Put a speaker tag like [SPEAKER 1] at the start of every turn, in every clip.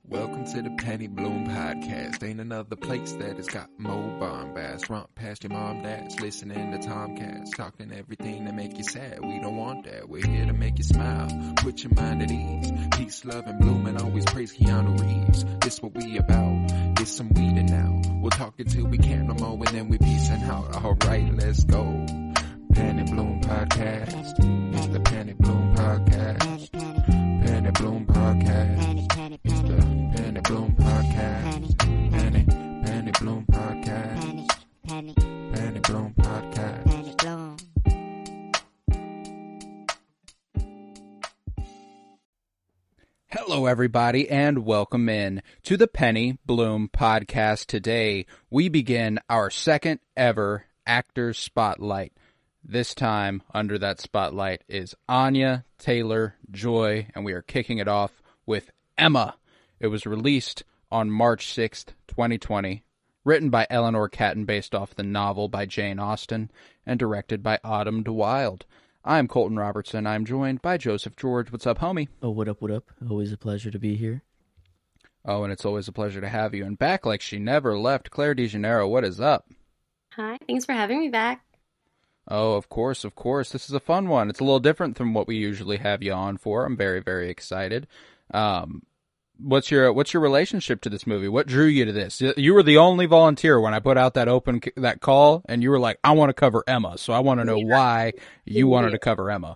[SPEAKER 1] Welcome to the Penny Bloom Podcast. Ain't another place that has got more bombast. Romp past your mom, dad's listening to Tomcats. Talking everything that make you sad. We don't want that. We're here to make you smile. Put your mind at ease. Peace, love, and bloom, and always praise Keanu Reeves. This what we about. Get some weed and now. We'll talk until we can't no more, and then we peacing out. Alright, let's go. Penny Bloom Podcast. It's the Penny Bloom Podcast. Penny Bloom Podcast. It's the Penny Bloom Podcast. Penny Bloom Podcast. Penny Bloom Podcast.
[SPEAKER 2] Hello, everybody, and welcome in to the Penny Bloom Podcast. Today, we begin our second ever Actors Spotlight. This time, under that spotlight is Anya Taylor-Joy, and we are kicking it off with Emma. It was released on March 6th, 2020, written by Eleanor Catton based off the novel by Jane Austen, and directed by Autumn de Wilde. I'm Colton Robertson. I'm joined by Joseph George. What's up, homie?
[SPEAKER 3] Oh, what up, what up? Always a pleasure to be here.
[SPEAKER 2] Oh, and it's always a pleasure to have you. And back like she never left, Claire DeJaneiro, what is up?
[SPEAKER 4] Hi, thanks for having me back.
[SPEAKER 2] Oh, of course, of course. This is a fun one. It's a little different from what we usually have you on for. I'm very, very excited. What's your relationship to this movie? What drew you to this? You were the only volunteer when I put out that call, and you were like, I want to cover Emma. So I want to know why you wanted to cover Emma.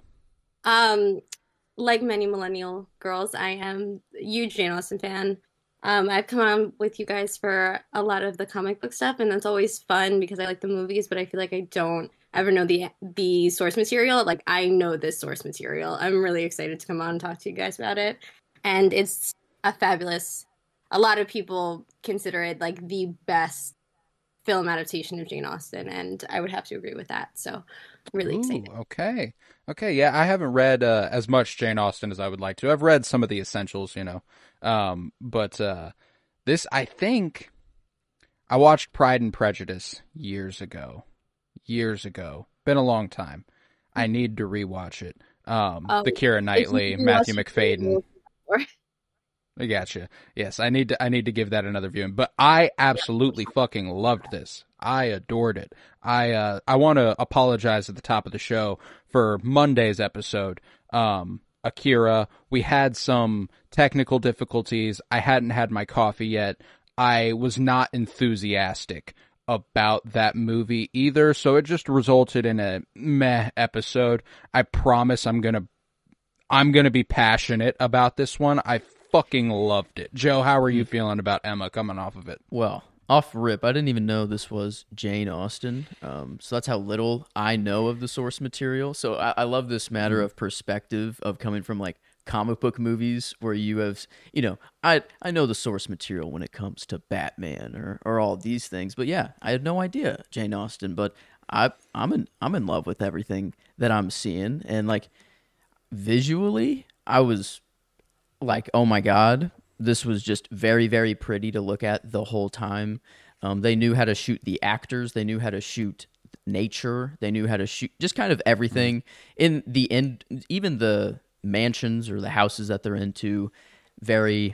[SPEAKER 4] Like many millennial girls, I am a huge Jane Austen fan. I've come on with you guys for a lot of the comic book stuff, and that's always fun because I like the movies, but I feel like I don't ever know the source material. Like, I know this source material. I'm really excited to come on and talk to you guys about it. And it's a lot of people consider it like the best film adaptation of Jane Austen, and I would have to agree with that. So really excited.
[SPEAKER 2] Okay. Yeah, I haven't read as much Jane Austen as I would like to. I've read some of the essentials, but this, I think, I watched Pride and Prejudice years ago. Been a long time. I need to rewatch it. The Keira Knightley, Matthew McFadden. I gotcha. Yes, I need to give that another viewing. But I absolutely fucking loved this. I adored it. I want to apologize at the top of the show for Monday's episode. Akira, we had some technical difficulties. I hadn't had my coffee yet. I was not enthusiastic about that movie either, so it just resulted in a meh episode. I promise I'm gonna be passionate about this one. I fucking loved it. Joe, how are you feeling about Emma coming off of it?
[SPEAKER 3] Well, off rip, I didn't even know this was Jane Austen, so that's how little I know of the source material. So I love this matter of perspective of coming from like comic book movies where you have, I know the source material when it comes to Batman or all these things, but yeah, I had no idea Jane Austen, but I'm in love with everything that I'm seeing, and like visually, I was like, oh my God, this was just very, very pretty to look at the whole time. They knew how to shoot the actors. They knew how to shoot nature. They knew how to shoot just kind of everything. In the end, even the mansions or the houses that they're into, very,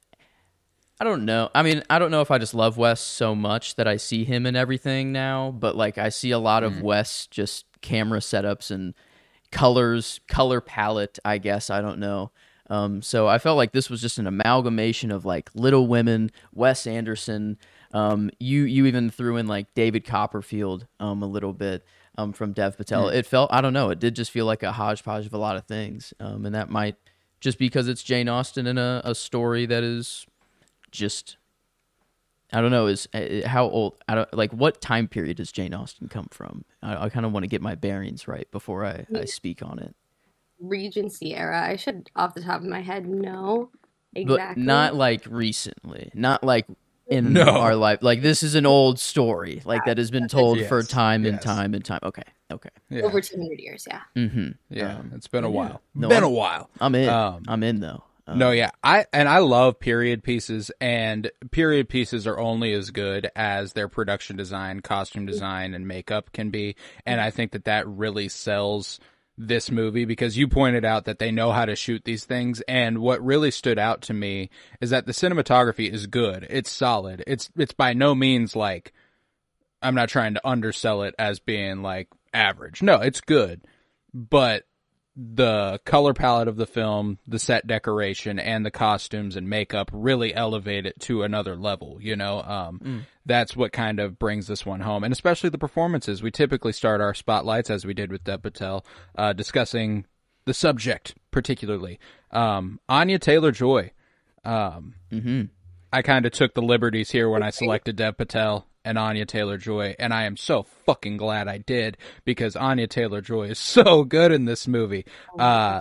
[SPEAKER 3] I don't know. I mean, I don't know if I just love Wes so much that I see him in everything now, but like I see a lot of Wes just camera setups and color palette, I guess. I don't know. So I felt like this was just an amalgamation of like Little Women, Wes Anderson. You even threw in like David Copperfield a little bit from Dev Patel. It felt, I don't know, it did just feel like a hodgepodge of a lot of things. And that might just because it's Jane Austen in a story that is just, I don't know, is how old, I don't like what time period does Jane Austen come from? I kind of want to get my bearings right before I speak on it.
[SPEAKER 4] Regency era. I should, off the top of my head, know exactly.
[SPEAKER 3] But not like recently. Not like in our life. Like this is an old story, like that has been told for time and time and time. Okay.
[SPEAKER 2] Yeah.
[SPEAKER 4] Over 200 years, yeah.
[SPEAKER 3] Mm-hmm.
[SPEAKER 2] Yeah, it's been a while.
[SPEAKER 3] No,
[SPEAKER 2] a while.
[SPEAKER 3] I'm in. I'm in though.
[SPEAKER 2] No, yeah. I love period pieces, and period pieces are only as good as their production design, costume design, and makeup can be. And I think that really sells this movie, because you pointed out that they know how to shoot these things, and what really stood out to me is that the cinematography is good. It's solid. It's by no means like, I'm not trying to undersell it as being like average. No, it's good. But the color palette of the film, the set decoration, and the costumes and makeup really elevate it to another level, you know? That's what kind of brings this one home, and especially the performances. We typically start our spotlights, as we did with Dev Patel, discussing the subject, particularly. Anya Taylor-Joy. I kind of took the liberties here when I selected Dev Patel and Anya Taylor-Joy, and I am so fucking glad I did, because Anya Taylor-Joy is so good in this movie. I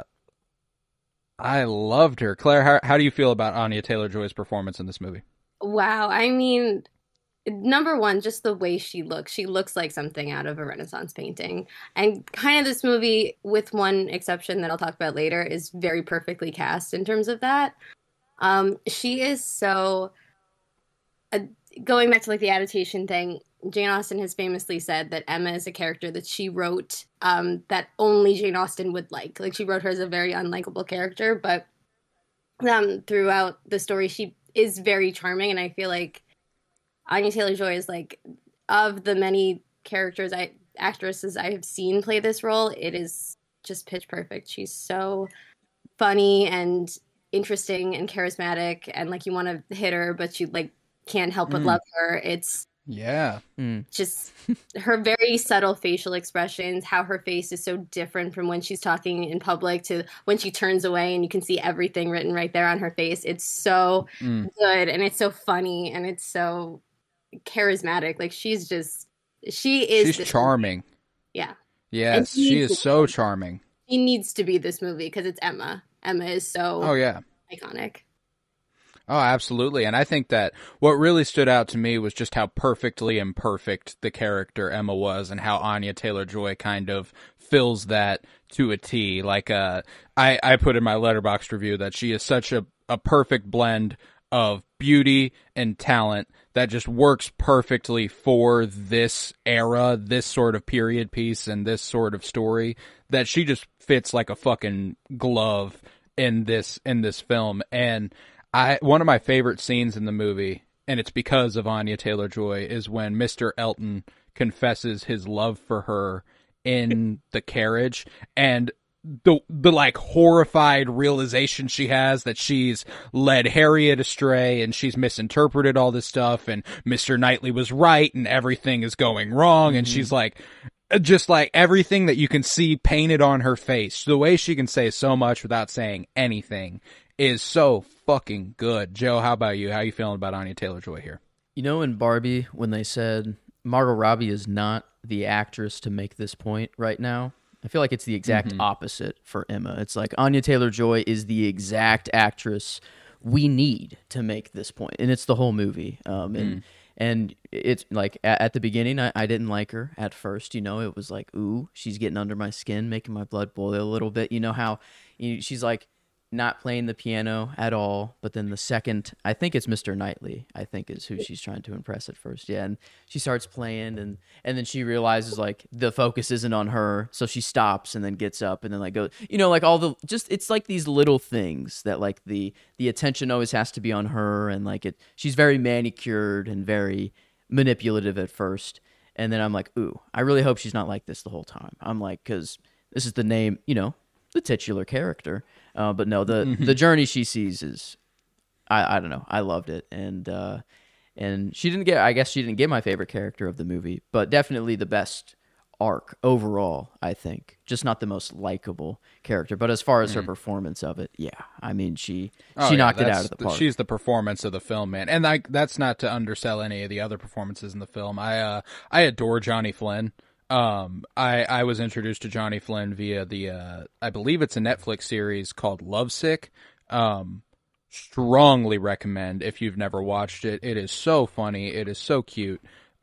[SPEAKER 2] loved her. Claire, how do you feel about Anya Taylor-Joy's performance in this movie?
[SPEAKER 4] Wow. I mean, number one, just the way she looks. She looks like something out of a Renaissance painting. And kind of this movie, with one exception that I'll talk about later, is very perfectly cast in terms of that. She is so... going back to like the adaptation thing, Jane Austen has famously said that Emma is a character that she wrote that only Jane Austen would like. Like, she wrote her as a very unlikable character, but throughout the story, she is very charming, and I feel like Anya Taylor-Joy is like, of the many actresses I have seen play this role, it is just pitch perfect. She's so funny and interesting and charismatic, and like, you want to hit her, but you like can't help but love her. It's just her very subtle facial expressions, how her face is so different from when she's talking in public to when she turns away, and you can see everything written right there on her face. It's so good, and it's so funny, and it's so charismatic. Like, she's
[SPEAKER 2] charming.
[SPEAKER 4] Movie. Yeah.
[SPEAKER 2] Yes, she is so charming.
[SPEAKER 4] She needs to be this movie because it's Emma. Emma is so iconic.
[SPEAKER 2] Oh, absolutely. And I think that what really stood out to me was just how perfectly imperfect the character Emma was, and how Anya Taylor-Joy kind of fills that to a T. Like, I put in my Letterboxd review that she is such a perfect blend of beauty and talent that just works perfectly for this era, this sort of period piece, and this sort of story, that she just fits like a fucking glove in this film. And one of my favorite scenes in the movie, and it's because of Anya Taylor-Joy, is when Mr. Elton confesses his love for her in the carriage, and the like horrified realization she has that she's led Harriet astray, and she's misinterpreted all this stuff, and Mr. Knightley was right, and everything is going wrong, and she's like, just like everything that you can see painted on her face. The way she can say so much without saying anything is so fucking good. Joe, how about you? How you feeling about Anya Taylor-Joy here?
[SPEAKER 3] You know, in Barbie, when they said Margot Robbie is not the actress to make this point right now, I feel like it's the exact opposite for Emma. It's like Anya Taylor-Joy is the exact actress we need to make this point, and it's the whole movie. And it's like at the beginning, I didn't like her at first. You know, it was like, ooh, she's getting under my skin, making my blood boil a little bit. You know how she's like not playing the piano at all, but then the second, I think it's Mr. Knightley, I think is who she's trying to impress at first. Yeah, and she starts playing, and then she realizes like the focus isn't on her, so she stops and then gets up and then like goes, you know, like all the, just, it's like these little things that like the attention always has to be on her, and like she's very manicured and very manipulative at first, and then I'm like, ooh, I really hope she's not like this the whole time. I'm like, because this is the name, you know, the titular character. But no, the journey she sees is, I don't know, I loved it, and she didn't get, I guess she didn't get my favorite character of the movie, but definitely the best arc overall, I think. Just not the most likable character, but as far as her performance of it, yeah, I mean she knocked it out of the park.
[SPEAKER 2] She's the performance of the film, man, and that's not to undersell any of the other performances in the film. I adore Johnny Flynn. I was introduced to Johnny Flynn via the, I believe it's a Netflix series called Lovesick. Strongly recommend if you've never watched it. It is so funny. It is so cute.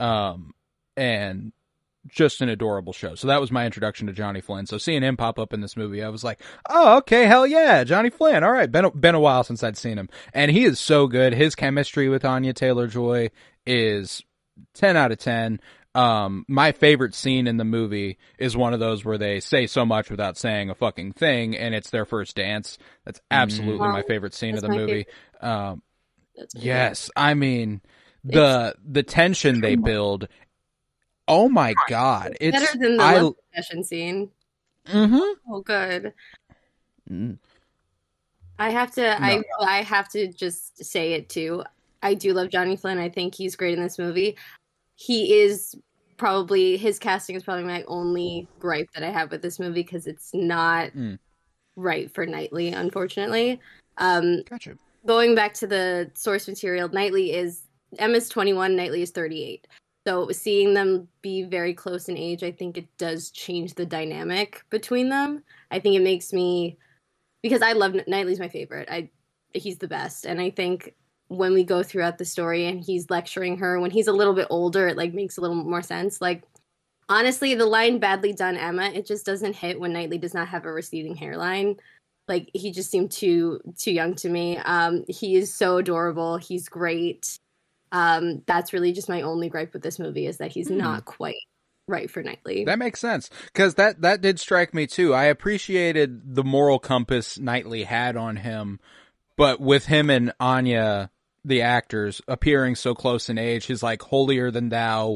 [SPEAKER 2] And just an adorable show. So that was my introduction to Johnny Flynn. So seeing him pop up in this movie, I was like, oh, okay, hell yeah, Johnny Flynn. All right. Been a while since I'd seen him. And he is so good. His chemistry with Anya Taylor-Joy is 10 out of 10. My favorite scene in the movie is one of those where they say so much without saying a fucking thing, and it's their first dance. That's absolutely my favorite scene of the movie. Yes, I mean the tension they build. Oh my god, it's
[SPEAKER 4] better than the love confession scene. Oh, good. I have to just say it too. I do love Johnny Flynn. I think he's great in this movie. His casting is probably my only gripe that I have with this movie because it's not right for Knightley, unfortunately.
[SPEAKER 2] Gotcha.
[SPEAKER 4] Going back to the source material, Emma's 21, Knightley is 38. So seeing them be very close in age, I think it does change the dynamic between them. I think it makes me, because I love Knightley's my favorite. He's the best, and I think when we go throughout the story and he's lecturing her when he's a little bit older, it like makes a little more sense. Like honestly, the line "badly done, Emma," it just doesn't hit when Knightley does not have a receding hairline. Like he just seemed too young to me. He is so adorable. He's great. That's really just my only gripe with this movie is that he's not quite right for Knightley.
[SPEAKER 2] That makes sense because that did strike me too. I appreciated the moral compass Knightley had on him, but with him and Anya, the actors, appearing so close in age, his like holier than thou,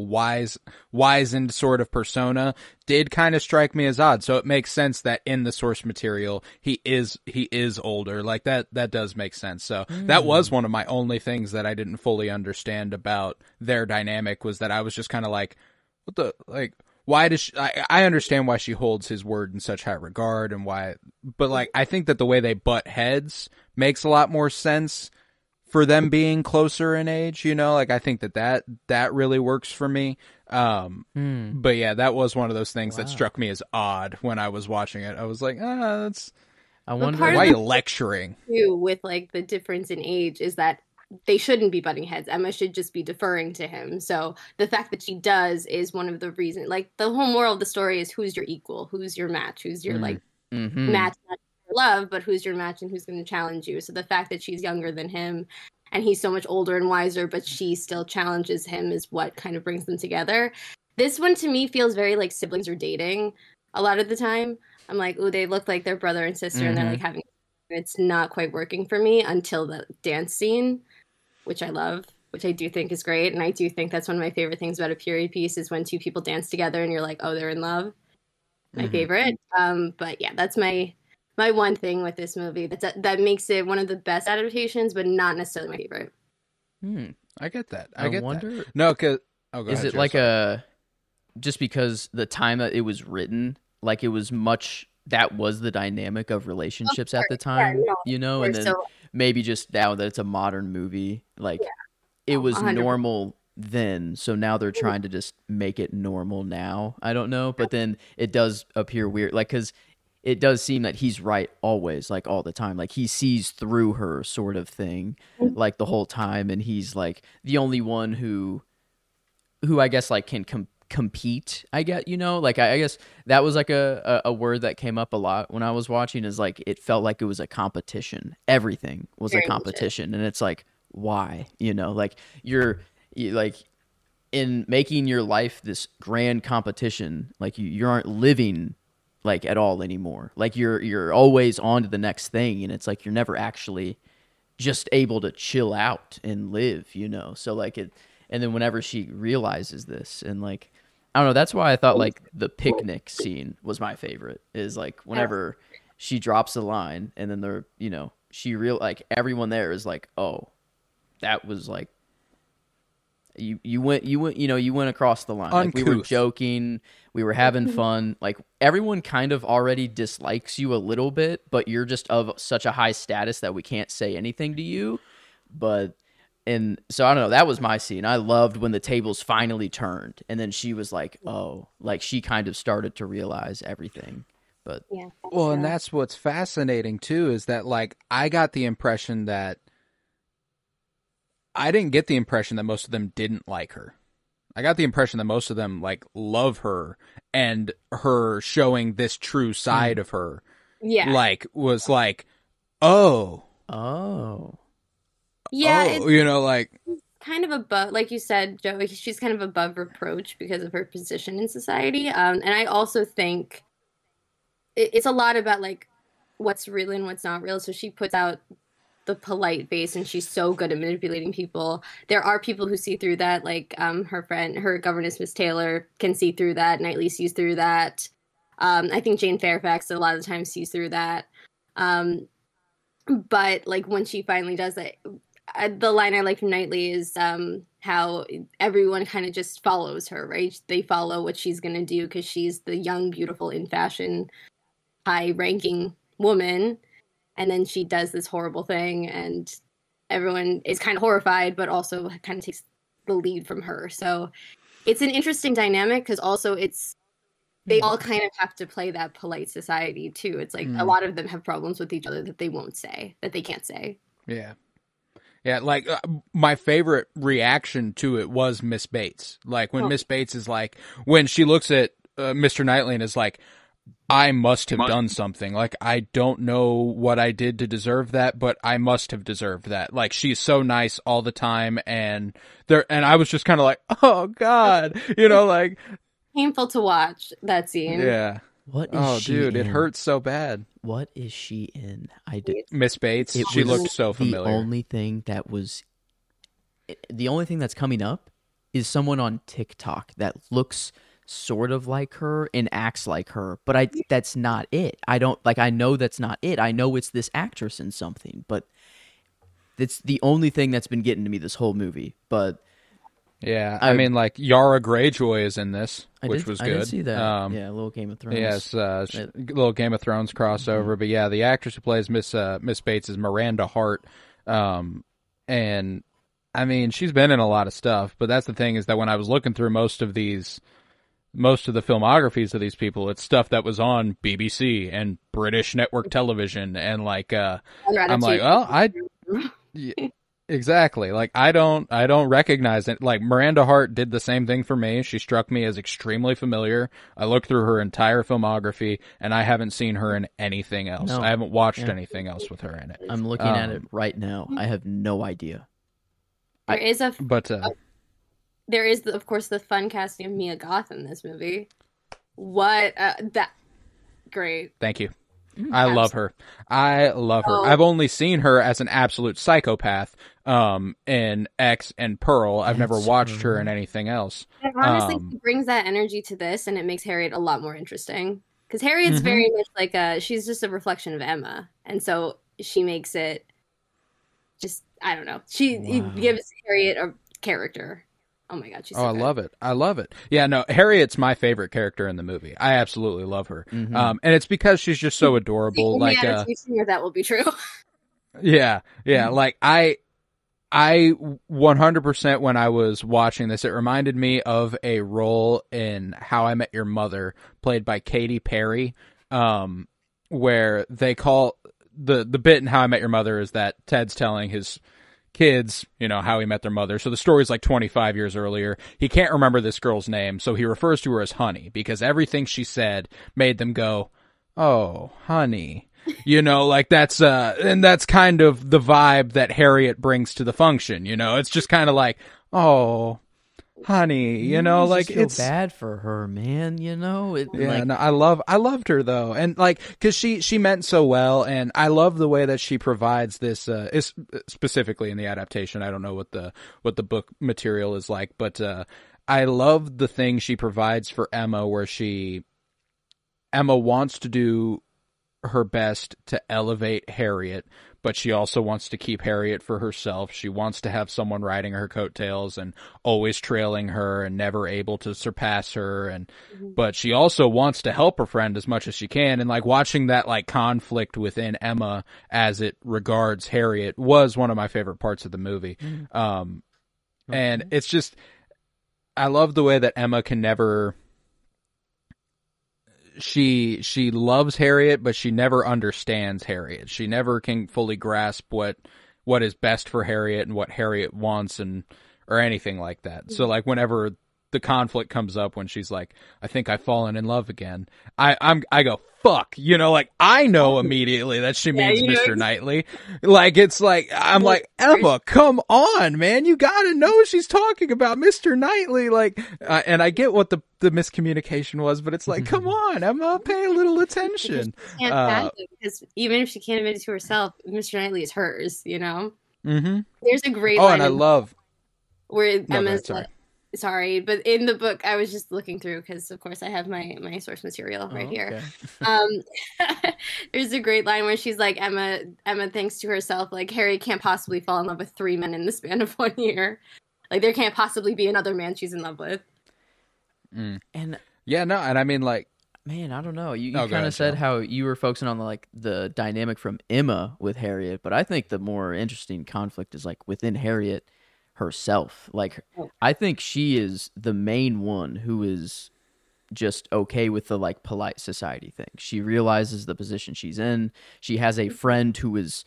[SPEAKER 2] wizened sort of persona did kind of strike me as odd. So it makes sense that in the source material he is older. Like that does make sense. So that was one of my only things that I didn't fully understand about their dynamic was that I was just kind of like, what the like. Why does I understand why she holds his word in such high regard and why, but like I think that the way they butt heads makes a lot more sense for them being closer in age, you know, like I think that really works for me. But yeah, that was one of those things that struck me as odd when I was watching it. I was like, that's.
[SPEAKER 3] I wonder
[SPEAKER 2] why are you lecturing?
[SPEAKER 4] With like the difference in age is that they shouldn't be butting heads. Emma should just be deferring to him. So the fact that she does is one of the reasons. Like the whole moral of the story is who's your equal, who's your match, who's your like match, not your love, but who's your match and who's going to challenge you. So the fact that she's younger than him and he's so much older and wiser, but she still challenges him is what kind of brings them together. This one to me feels very like siblings are dating a lot of the time. I'm like, oh, they look like they're brother and sister and they're like having. It's not quite working for me until the dance scene, which I love, which I do think is great. And I do think that's one of my favorite things about a period piece is when two people dance together and you're like, oh, they're in love. My favorite. But yeah, that's my one thing with this movie. That makes it one of the best adaptations, but not necessarily my favorite.
[SPEAKER 2] I get that.
[SPEAKER 3] I
[SPEAKER 2] get
[SPEAKER 3] wonder.
[SPEAKER 2] That. No, because
[SPEAKER 3] is it like just because the time that it was written, like it was much. That was the dynamic of relationships at the time, you know, and then maybe just now that it's a modern movie, like it was 100%. Normal then, so now they're trying to just make it normal now. I don't know, but then it does appear weird, like because it does seem that he's right always, like all the time, like he sees through her sort of thing, like the whole time, and he's like the only one who I guess like can compete, I get, you know, like I guess that was like a word that came up a lot when I was watching is like it felt like it was a competition. Everything was a competition, and it's like why, you know, like you like in making your life this grand competition, like you aren't living like at all anymore. Like you're always on to the next thing, and it's like you're never actually just able to chill out and live, you know. So like it. And then whenever she realizes this and like, I don't know, that's why I thought like the picnic scene was my favorite is like whenever she drops the line and then they're, you know, like everyone there is like, oh, that was like, you went, you know, you went across the line. Like we were joking, we were having fun. Like everyone kind of already dislikes you a little bit, but you're just of such a high status that we can't say anything to you. And so I don't know, that was my scene. I loved when the tables finally turned and then she was like, oh, like she kind of started to realize everything. But
[SPEAKER 2] well, and that's what's fascinating too, is that like I got the impression that I didn't get the impression that most of them didn't like her. I got the impression that most of them like love her and her showing this true side of her. Yeah. Like was like, oh.
[SPEAKER 4] Yeah,
[SPEAKER 2] you know, like
[SPEAKER 4] kind of above, like you said, Joe, she's kind of above reproach because of her position in society. And I also think it's a lot about like what's real and what's not real. So she puts out the polite face, and she's so good at manipulating people. There are people who see through that, like her governess, Miss Taylor, can see through that. Knightley sees through that. I think Jane Fairfax a lot of the time sees through that. But like when she finally does it, the line I like from Knightley is how everyone kind of just follows her, right? They follow what she's going to do because she's the young, beautiful, in fashion, high-ranking woman. And then she does this horrible thing, and everyone is kind of horrified, but also kind of takes the lead from her. So it's an interesting dynamic because also they all kind of have to play that polite society too. It's like a lot of them have problems with each other that they won't say, that they can't say.
[SPEAKER 2] Yeah. Yeah, like my favorite reaction to it was Miss Bates. Like when Miss Bates is like, when she looks at Mr. Knightley and is like, I must have done something. Like, I don't know what I did to deserve that, but I must have deserved that. Like, she's so nice all the time, and I was just kind of like, oh God, like
[SPEAKER 4] painful to watch that scene.
[SPEAKER 2] Yeah.
[SPEAKER 3] What is she
[SPEAKER 2] dude,
[SPEAKER 3] in?
[SPEAKER 2] it hurts so bad.
[SPEAKER 3] What is she in?
[SPEAKER 2] Miss Bates. She looked so familiar.
[SPEAKER 3] The only thing that's coming up is someone on TikTok that looks sort of like her and acts like her, but that's not it. I know that's not it. I know it's this actress in something, but it's the only thing that's been getting to me this whole movie. But
[SPEAKER 2] yeah, I mean, like Yara Greyjoy is in this, which was good.
[SPEAKER 3] I did see that. Yeah, a little Game of Thrones.
[SPEAKER 2] Yes, little Game of Thrones crossover. Mm-hmm. But yeah, the actress who plays Miss Bates is Miranda Hart, and I mean, she's been in a lot of stuff. But that's the thing, is that when I was looking through most of the filmographies of these people, it's stuff that was on BBC and British network television, and like I'm like, well, exactly, like I don't recognize it. Like Miranda Hart did the same thing for me. She struck me as extremely familiar. I looked through her entire filmography, and I haven't seen her in anything else. I haven't watched anything else with her in it.
[SPEAKER 3] I'm looking at it right now. I have no idea.
[SPEAKER 4] There is, of course, the fun casting of Mia Goth in this movie. Great.
[SPEAKER 2] Thank you. I love her. I've only seen her as an absolute psychopath in X and Pearl. I've never watched her in anything else.
[SPEAKER 4] And honestly, she brings that energy to this, and it makes Harriet a lot more interesting. Because Harriet's very much like she's just a reflection of Emma. And so she makes it just, I don't know. She gives Harriet a character. Oh my God, she's so good.
[SPEAKER 2] I love it. Yeah, no, Harriet's my favorite character in the movie. I absolutely love her. Mm-hmm. And it's because she's just so adorable. Like,
[SPEAKER 4] that will be true.
[SPEAKER 2] Yeah. Like I 100% when I was watching this, it reminded me of a role in How I Met Your Mother, played by Katy Perry, where they call the bit in How I Met Your Mother is that Ted's telling his kids, how he met their mother. So the story's like 25 years earlier. He can't remember this girl's name, so he refers to her as Honey, because everything she said made them go, oh, honey. Like that's and that's kind of the vibe that Harriet brings to the function. It's just kind of like, oh, honey, like it's
[SPEAKER 3] bad for her, man. No,
[SPEAKER 2] I loved her though, and like because she meant so well, and I love the way that she provides this. Is specifically in the adaptation. I don't know what the book material is like, but I love the thing she provides for Emma, where Emma wants to do her best to elevate Harriet, but she also wants to keep Harriet for herself. She wants to have someone riding her coattails and always trailing her and never able to surpass her. And but she also wants to help her friend as much as she can. And like watching that like conflict within Emma as it regards Harriet was one of my favorite parts of the movie. And it's just, I love the way that Emma can never. She loves Harriet, but she never understands Harriet. She never can fully grasp what is best for Harriet and what Harriet wants or anything like that. So like whenever the conflict comes up when she's like, I think I've fallen in love again. I go, fuck, like I know immediately that she means Mr. Knightley. Like, it's like, I'm like, Emma, come on, man. You gotta know she's talking about Mr. Knightley. Like, and I get what the miscommunication was, but it's like, come on, Emma, pay a little attention.
[SPEAKER 4] Because even if she can't admit it to herself, Mr. Knightley is hers,
[SPEAKER 2] Mm-hmm.
[SPEAKER 4] There's a great
[SPEAKER 2] line. And I love
[SPEAKER 4] where Emma's sorry, but in the book, I was just looking through because, of course, I have my source material right here. There's a great line where she's like, Emma thinks to herself, like, Harry can't possibly fall in love with 3 men in the span of 1 year. Like, there can't possibly be another man she's in love with.
[SPEAKER 2] And yeah, no, and I mean, like,
[SPEAKER 3] man, I don't know. You kind of said how you were focusing on the dynamic from Emma with Harriet, but I think the more interesting conflict is like within Harriet herself. Like, I think she is the main one who is just okay with the like polite society thing. She realizes the position she's in. She has a friend who is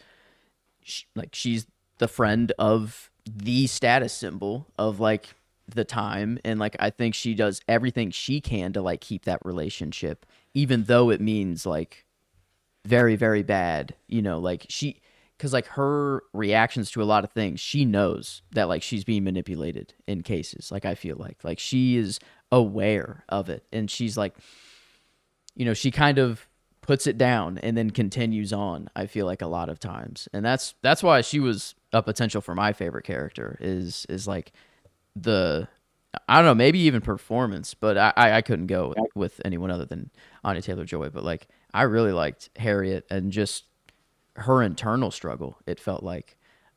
[SPEAKER 3] she's the friend of the status symbol of like the time, and like I think she does everything she can to like keep that relationship, even though it means like very, very bad, like because like her reactions to a lot of things, she knows that like she's being manipulated in cases. Like, I feel like she is aware of it, and she's like, she kind of puts it down and then continues on, I feel like, a lot of times. And that's why she was a potential for my favorite character is like I don't know, maybe even performance, but I couldn't go with anyone other than Anya Taylor-Joy. But like, I really liked Harriet, and just her internal struggle, it felt like,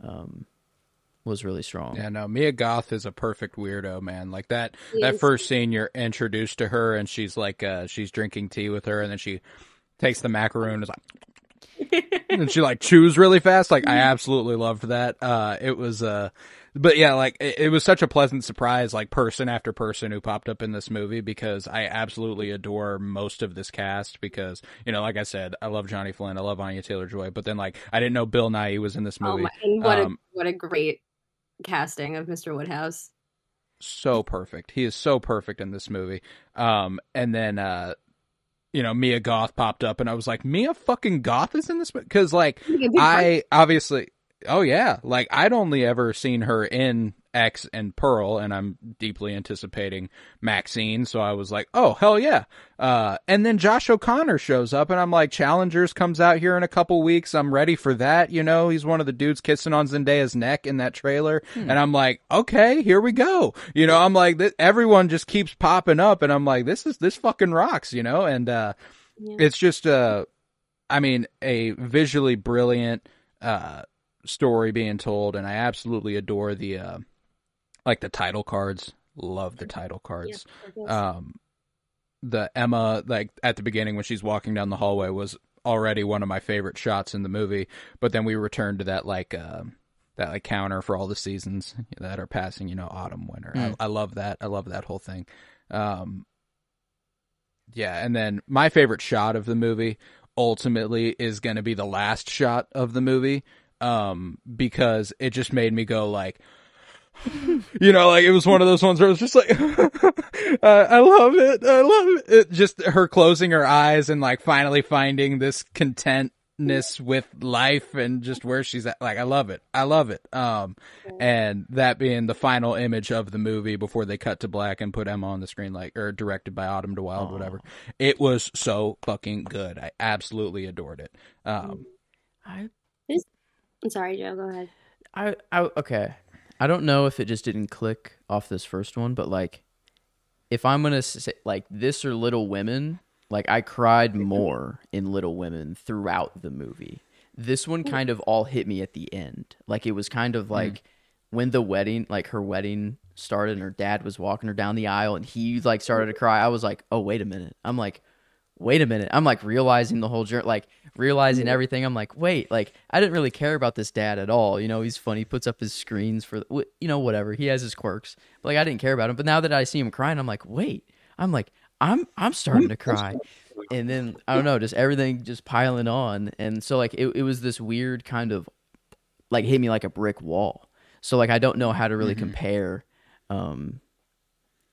[SPEAKER 3] was really strong.
[SPEAKER 2] Yeah, no, Mia Goth is a perfect weirdo, man. Like that first scene, you're introduced to her, and she's like, she's drinking tea with her, and then she takes the macaroon, and is like, and she like chews really fast. Like, I absolutely loved that. It was, but yeah, like it was such a pleasant surprise, like person after person who popped up in this movie, because I absolutely adore most of this cast because, like I said, I love Johnny Flynn, I love Anya Taylor-Joy, but then like I didn't know Bill Nighy was in this movie.
[SPEAKER 4] And what a great casting of Mr. Woodhouse.
[SPEAKER 2] So perfect. He is so perfect in this movie. And then Mia Goth popped up, and I was like, Mia fucking Goth is in this movie? Because like I obviously. Oh, yeah. Like, I'd only ever seen her in X and Pearl, and I'm deeply anticipating Maxine, so I was like, oh, hell yeah. And then Josh O'Connor shows up, and I'm like, Challengers comes out here in a couple weeks. I'm ready for that. He's one of the dudes kissing on Zendaya's neck in that trailer. And I'm like, okay, here we go. I'm like, everyone just keeps popping up, and I'm like, this fucking rocks, and it's just, a visually brilliant, story being told, and I absolutely adore the the title cards. Love the title cards. The Emma, like at the beginning when she's walking down the hallway, was already one of my favorite shots in the movie, but then we returned to that counter for all the seasons that are passing, autumn, winter. I love that. I love that whole thing. Yeah, and then my favorite shot of the movie ultimately is going to be the last shot of the movie. Because it just made me go like, like it was one of those ones where it was just like, I love it. I love it. Just her closing her eyes and like finally finding this contentness with life and just where she's at. Like, I love it. I love it. And that being the final image of the movie before they cut to black and put Emma on the screen, or directed by Autumn de Wilde, whatever. It was so fucking good. I absolutely adored it.
[SPEAKER 4] I'm sorry, Joe. Go ahead.
[SPEAKER 3] Okay. I don't know if it just didn't click off this first one, but like, if I'm gonna say like this or Little Women, like I cried more in Little Women throughout the movie. This one kind of all hit me at the end. Like, it was kind of like when the wedding, like her wedding started, and her dad was walking her down the aisle, and he like started to cry. I was like, oh, wait a minute. I'm like, realizing the whole journey, like realizing everything. I'm like, wait, like I didn't really care about this dad at all. He's funny. He puts up his screens for, whatever. He has his quirks. But like, I didn't care about him. But now that I see him crying, I'm like, wait, I'm starting to cry. And then I don't know, just everything just piling on. And so like, it was this weird kind of like hit me like a brick wall. So like, I don't know how to really compare,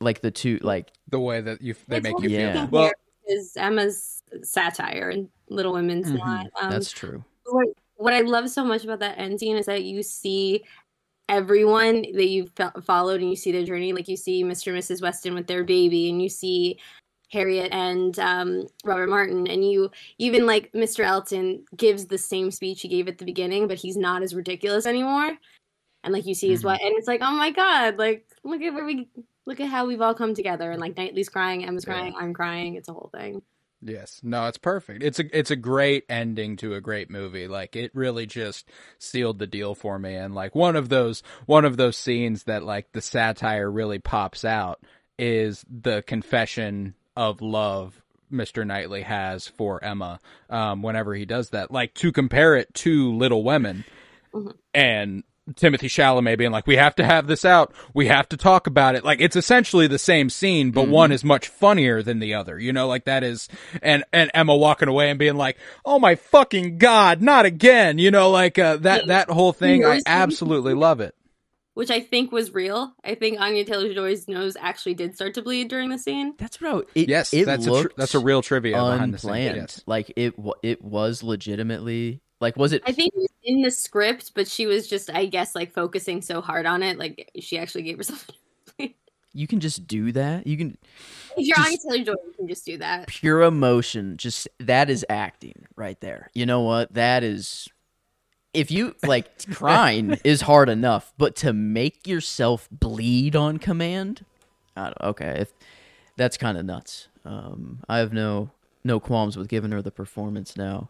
[SPEAKER 3] like the two, like
[SPEAKER 2] The way that they make you
[SPEAKER 3] Yeah.
[SPEAKER 2] feel.
[SPEAKER 4] Well,
[SPEAKER 2] Well,
[SPEAKER 4] is Emma's satire and Little Women's not.
[SPEAKER 3] that's true.
[SPEAKER 4] What I love so much about that end scene is that you see everyone that you've followed and you see their journey. Like you see Mr. and Mrs. Weston with their baby, and you see Harriet and Robert Martin, and you even like Mr. Elton gives the same speech he gave at the beginning, but he's not as ridiculous anymore. And like you see his wife, and it's like, oh my god, like look at how we've all come together, and like Knightley's crying, Emma's crying, I'm crying. It's a whole thing.
[SPEAKER 2] yes, no, it's perfect. It's a great ending to a great movie. Like it really just sealed the deal for me. And like one of those scenes that like the satire really pops out is the confession of love Mr. Knightley has for Emma whenever he does that. Like to compare it to Little Women and Timothy Chalamet being like, we have to have this out. We have to talk about it. Like it's essentially the same scene, but one is much funnier than the other, you know, like that is, and Emma walking away and being like, oh my fucking God, not again. You know, like that whole thing. I absolutely love it.
[SPEAKER 4] Which I think was real. I think Anya Taylor-Joy's nose actually did start to bleed during the scene.
[SPEAKER 3] That's what
[SPEAKER 2] Yes, that's a real trivia behind the scene.
[SPEAKER 3] Unplanned.
[SPEAKER 2] Yes.
[SPEAKER 3] Like it was legitimately, like, was it?
[SPEAKER 4] I think it was in the script, but she was just, I guess, like focusing so hard on it, like she actually gave herself.
[SPEAKER 3] You can just do that. You can.
[SPEAKER 4] If you're
[SPEAKER 3] Just-
[SPEAKER 4] Anya Taylor-Joy, you can just do that.
[SPEAKER 3] Pure emotion, just that is acting right there. You know what? That is, if you like, crying is hard enough, but to make yourself bleed on command, okay, if that's kind of nuts. I have no qualms with giving her the performance now.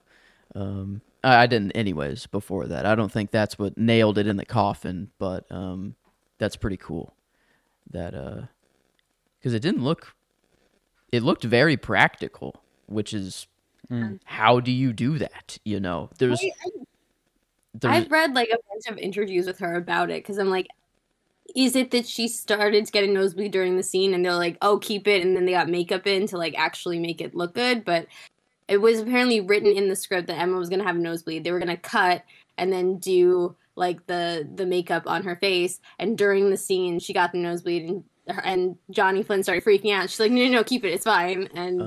[SPEAKER 3] I didn't anyways before that. I don't think that's what nailed it in the coffin, but that's pretty cool. That because it looked very practical, which is how do you do that? You know,
[SPEAKER 4] I've read like a bunch of interviews with her about it because I'm like, is it that she started to get a nosebleed during the scene and they're like, oh, keep it, and then they got makeup in to like actually make it look good? But it was apparently written in the script that Emma was going to have a nosebleed. They were going to cut and then do like the makeup on her face, and during the scene she got the nosebleed, and Johnny Flynn started freaking out. She's like, no, keep it, it's fine.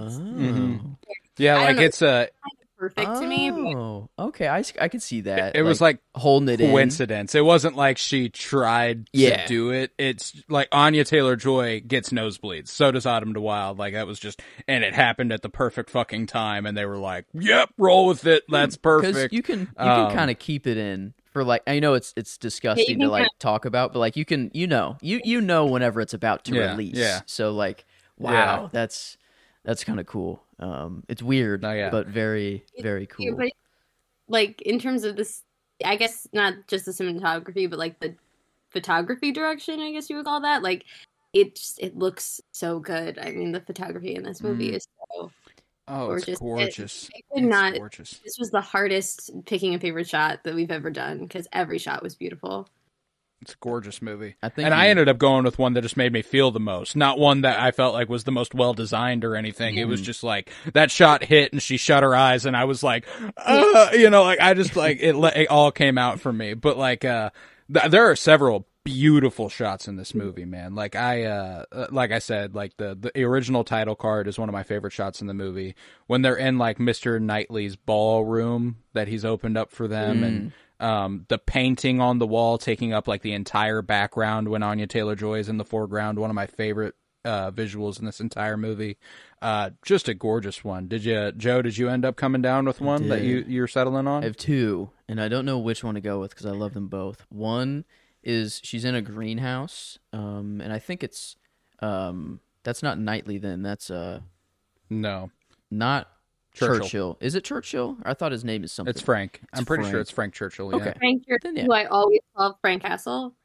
[SPEAKER 4] And
[SPEAKER 2] Yeah,
[SPEAKER 4] I
[SPEAKER 2] like
[SPEAKER 4] don't
[SPEAKER 2] it's a
[SPEAKER 4] perfect to me. But
[SPEAKER 3] Oh, okay. I could see that.
[SPEAKER 2] it was like
[SPEAKER 3] holding it in.
[SPEAKER 2] coincidence. It wasn't like she tried to do it. It's like Anya Taylor-Joy gets nosebleeds. So does Autumn de Wilde. Like that was just, and it happened at the perfect fucking time. And they were like, "Yep, roll with it. That's perfect."
[SPEAKER 3] Because you can kind of keep it in for like, I know it's disgusting to like talk about, but like you can you know whenever it's about to release.
[SPEAKER 2] Yeah.
[SPEAKER 3] So like, wow, that's kind of cool. It's weird, but very very cool.
[SPEAKER 4] Yeah, but like in terms of this, I guess not just the cinematography, but like the photography direction, I guess you would call that. Like it looks so good. I mean, the photography in this movie is so gorgeous.
[SPEAKER 2] It's gorgeous.
[SPEAKER 4] It's
[SPEAKER 2] gorgeous.
[SPEAKER 4] This was the hardest picking a favorite shot that we've ever done because every shot was beautiful.
[SPEAKER 2] It's a gorgeous movie.
[SPEAKER 3] I think
[SPEAKER 2] I ended up going with one that just made me feel the most. Not one that I felt like was the most well designed or anything. It was just like that shot hit and she shut her eyes and I was like, you know, like I just like it all came out for me. But like there are several beautiful shots in this movie, man. Like I said, like the original title card is one of my favorite shots in the movie. When they're in like Mr. Knightley's ballroom that he's opened up for them and the painting on the wall taking up like the entire background when Anya Taylor-Joy is in the foreground. One of my favorite visuals in this entire movie. Just a gorgeous one. Joe, did you end up coming down with one that you're settling on?
[SPEAKER 3] I have two, and I don't know which one to go with because I love them both. One is she's in a greenhouse, and I think it's that's not Knightley then. That's
[SPEAKER 2] No.
[SPEAKER 3] not Churchill. Is it Churchill? I thought his name is something.
[SPEAKER 2] It's Frank. I'm pretty sure
[SPEAKER 3] Frank.
[SPEAKER 2] it's Frank Churchill. Yeah.
[SPEAKER 3] Okay.
[SPEAKER 4] Frank,
[SPEAKER 3] Then, yeah.
[SPEAKER 4] who I always call Frank Castle.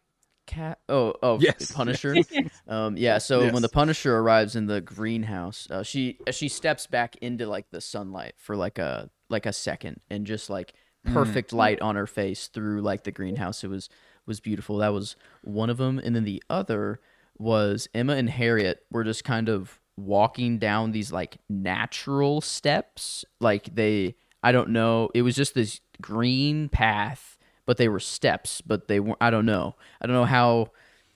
[SPEAKER 2] Yes.
[SPEAKER 3] Punisher. So when the Punisher arrives in the greenhouse, she steps back into like the sunlight for like a second, and just like perfect light on her face through like the greenhouse. It was beautiful. That was one of them, and then the other was Emma and Harriet were just kind of walking down these like natural steps. Like I don't know, it was just this green path, but they were steps, but they weren't, I don't know how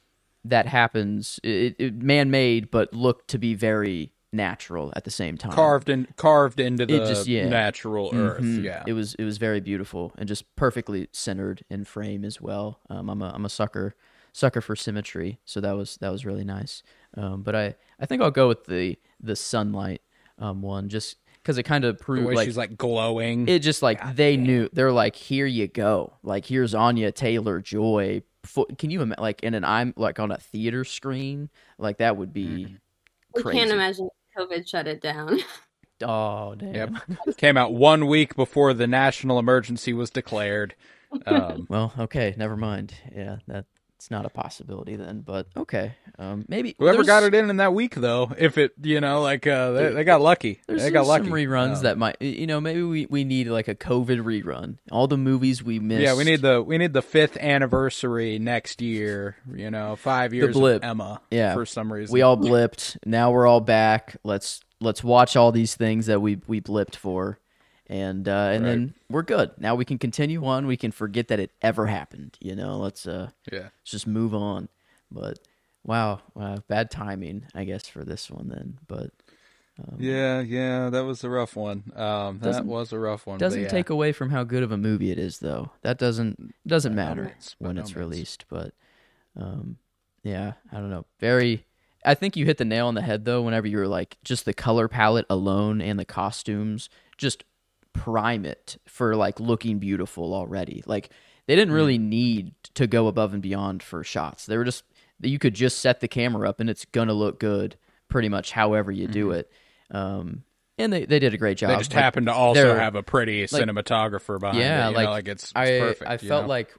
[SPEAKER 3] that happens, it man-made, but look to be very natural at the same time.
[SPEAKER 2] Carved into the natural earth. Yeah,
[SPEAKER 3] it was very beautiful and just perfectly centered in frame as well. I'm a sucker for symmetry, so that was really nice. But I think I'll go with the sunlight one, just because it kind of proved
[SPEAKER 2] the way
[SPEAKER 3] like
[SPEAKER 2] she's like glowing.
[SPEAKER 3] It just like they knew, they're like, here you go, like here's Anya Taylor-Joy. Can you imagine, like I'm like on a theater screen, like that would be crazy.
[SPEAKER 4] We can't imagine COVID shut it down.
[SPEAKER 3] Oh damn!
[SPEAKER 2] Yep. Came out 1 week before the national emergency was declared.
[SPEAKER 3] Well, okay, never mind. Yeah, that's not a possibility then. But okay, maybe
[SPEAKER 2] whoever got it in that week though, if it they got lucky. They got lucky.
[SPEAKER 3] Some reruns that might maybe we need like a COVID rerun. All the movies we missed.
[SPEAKER 2] Yeah, we need the 5th anniversary next year. 5 years of Emma.
[SPEAKER 3] Yeah,
[SPEAKER 2] for some reason
[SPEAKER 3] we all blipped. Now we're all back. Let's watch all these things that we blipped for. And then we're good. Now we can continue on. We can forget that it ever happened. Let's just move on. But wow, bad timing, I guess, for this one then. But
[SPEAKER 2] yeah, that was a rough one. That was a rough one.
[SPEAKER 3] Doesn't take away from how good of a movie it is, though. That doesn't matter when it's released. But yeah, I don't know. I think you hit the nail on the head though. Whenever you're like, just the color palette alone and the costumes, just prime it for like looking beautiful already. Like they didn't really need to go above and beyond for shots. They were just, you could just set the camera up and it's gonna look good pretty much however you do it. And they did a great job.
[SPEAKER 2] They just happened to also have a pretty cinematographer behind it. It's perfect.
[SPEAKER 3] I felt like,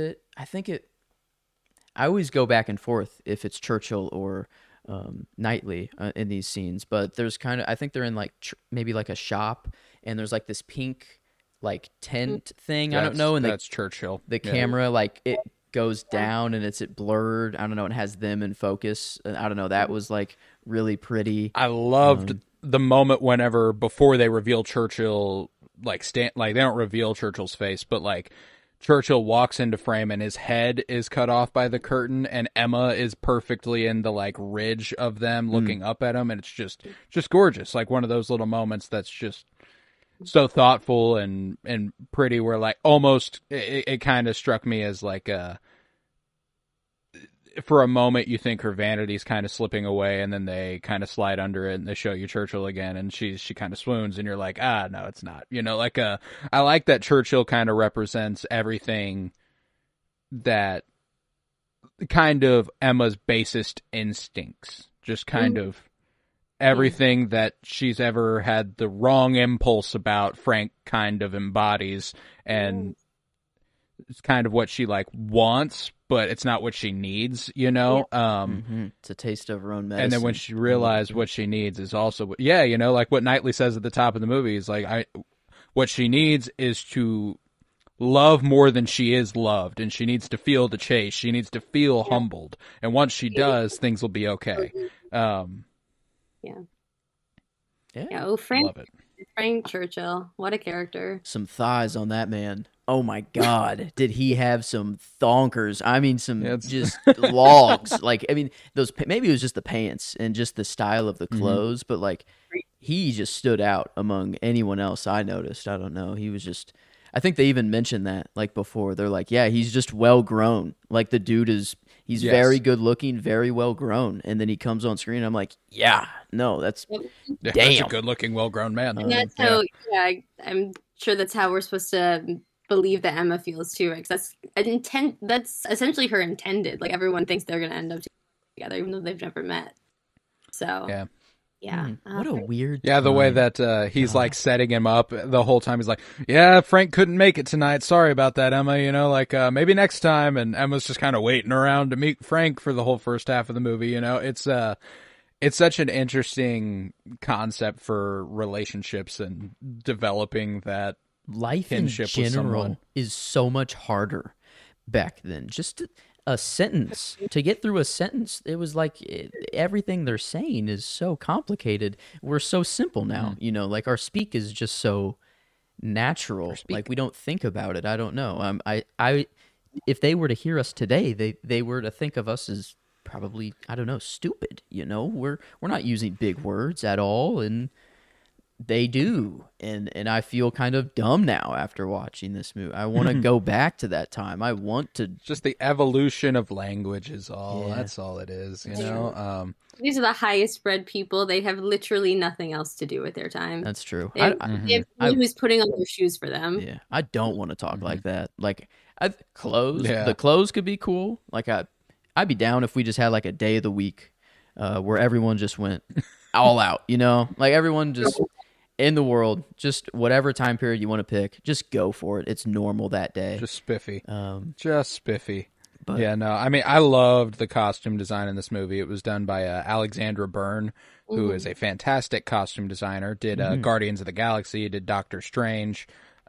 [SPEAKER 3] I always go back and forth if it's Churchill or Knightley in these scenes, but there's I think they're in like maybe like a shop, and there's like this pink like tent thing. I don't know, and
[SPEAKER 2] that's Churchill.
[SPEAKER 3] The camera like it goes down and it's blurred. I don't know. It has them in focus. I don't know. That was like really pretty.
[SPEAKER 2] I loved the moment before they reveal Churchill, they don't reveal Churchill's face, but like Churchill walks into frame and his head is cut off by the curtain, and Emma is perfectly in the like ridge of them looking up at him, and it's just gorgeous. Like one of those little moments that's just so thoughtful and pretty, where like almost it kind of struck me as like for a moment you think her vanity's kind of slipping away, and then they kind of slide under it and they show you Churchill again, and she kind of swoons, and you're like, no, it's not. I like that Churchill kind of represents everything that kind of Emma's basest instincts, just kind of everything that she's ever had the wrong impulse about, Frank kind of embodies, and it's kind of what she like wants, but it's not what she needs,
[SPEAKER 3] It's a taste of her own medicine.
[SPEAKER 2] And then when she realized what she needs is also like what Knightley says at the top of the movie is like, what she needs is to love more than she is loved, and she needs to feel the chase. She needs to feel humbled, and once she does, things will be okay.
[SPEAKER 4] Oh, Frank Churchill, what a character!
[SPEAKER 3] Some thighs on that man. Oh my God, did he have some thonkers? I mean, just logs. Like, I mean, maybe it was just the pants and just the style of the clothes, but like, he just stood out among anyone else I noticed. I don't know. He was just. I think they even mentioned that like before. They're like, yeah, he's just well grown. Like the dude he's very good looking, very well grown, and then he comes on screen. And I'm like, yeah, no, that's
[SPEAKER 2] that's a good looking, well grown man.
[SPEAKER 4] And that's how. Yeah, I'm sure that's how we're supposed to believe that Emma feels too, right? Because that's essentially her intended. Like everyone thinks they're gonna end up together, even though they've never met. So yeah.
[SPEAKER 3] What a weird.
[SPEAKER 2] Yeah, the way that he's like setting him up the whole time. He's like, yeah, Frank couldn't make it tonight. Sorry about that, Emma. Maybe next time. And Emma's just kind of waiting around to meet Frank for the whole first half of the movie. It's such an interesting concept for relationships and developing that.
[SPEAKER 3] Life in general is so much harder back then. Just a sentence, to get through a sentence, it was like everything they're saying is so complicated. We're so simple now, like our speak is just so natural. Like we don't think about it. I don't know. I if they were to hear us today, they were to think of us as probably, I don't know, stupid. We're not using big words at all, and they do, and I feel kind of dumb now after watching this movie. I want to go back to that time. I want to
[SPEAKER 2] Just the evolution of language is all.
[SPEAKER 3] Yeah.
[SPEAKER 2] That's all it is, you know.
[SPEAKER 4] These are the highest bred people. They have literally nothing else to do with their time.
[SPEAKER 3] That's true.
[SPEAKER 4] They have, they have someone who's putting on their shoes for them.
[SPEAKER 3] Yeah, I don't want to talk like that. Like, clothes.
[SPEAKER 2] Yeah.
[SPEAKER 3] The clothes could be cool. Like, I'd be down if we just had like a day of the week, where everyone just went all out. Like everyone just in the world, just whatever time period you want to pick, just go for it. It's normal that day.
[SPEAKER 2] Just spiffy.
[SPEAKER 3] Just
[SPEAKER 2] spiffy.
[SPEAKER 3] But,
[SPEAKER 2] yeah, no, I mean, I loved the costume design in this movie. It was done by Alexandra Byrne, who is a fantastic costume designer. Did Guardians of the Galaxy, did Doctor Strange,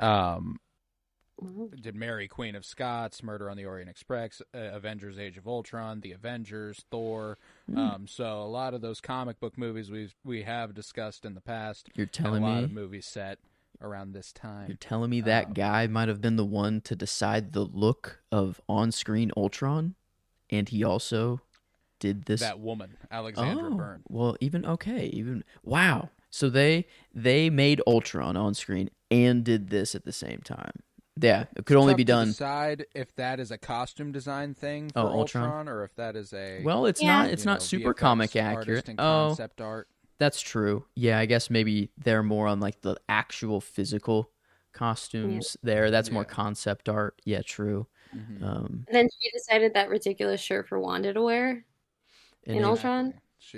[SPEAKER 2] did Mary, Queen of Scots, Murder on the Orient Express, Avengers: Age of Ultron, The Avengers, Thor. So a lot of those comic book movies we have discussed in the past.
[SPEAKER 3] You're telling
[SPEAKER 2] a lot
[SPEAKER 3] me
[SPEAKER 2] of movies set around this time.
[SPEAKER 3] You're telling me that guy might have been the one to decide the look of on-screen Ultron, and he also did this.
[SPEAKER 2] That woman, Alexandra Byrne.
[SPEAKER 3] Well, wow. So they made Ultron on screen and did this at the same time. Yeah, it could only be done.
[SPEAKER 2] Decide if that is a costume design thing for
[SPEAKER 3] Ultron?
[SPEAKER 2] Ultron, or if that is a
[SPEAKER 3] Well, it's not super
[SPEAKER 2] VFX
[SPEAKER 3] comic
[SPEAKER 2] artist
[SPEAKER 3] accurate.
[SPEAKER 2] and concept art.
[SPEAKER 3] That's true. Yeah, I guess maybe they're more on like the actual physical costumes there. That's more concept art. Yeah, true.
[SPEAKER 4] And then she decided that ridiculous shirt for Wanda to wear in Ultron.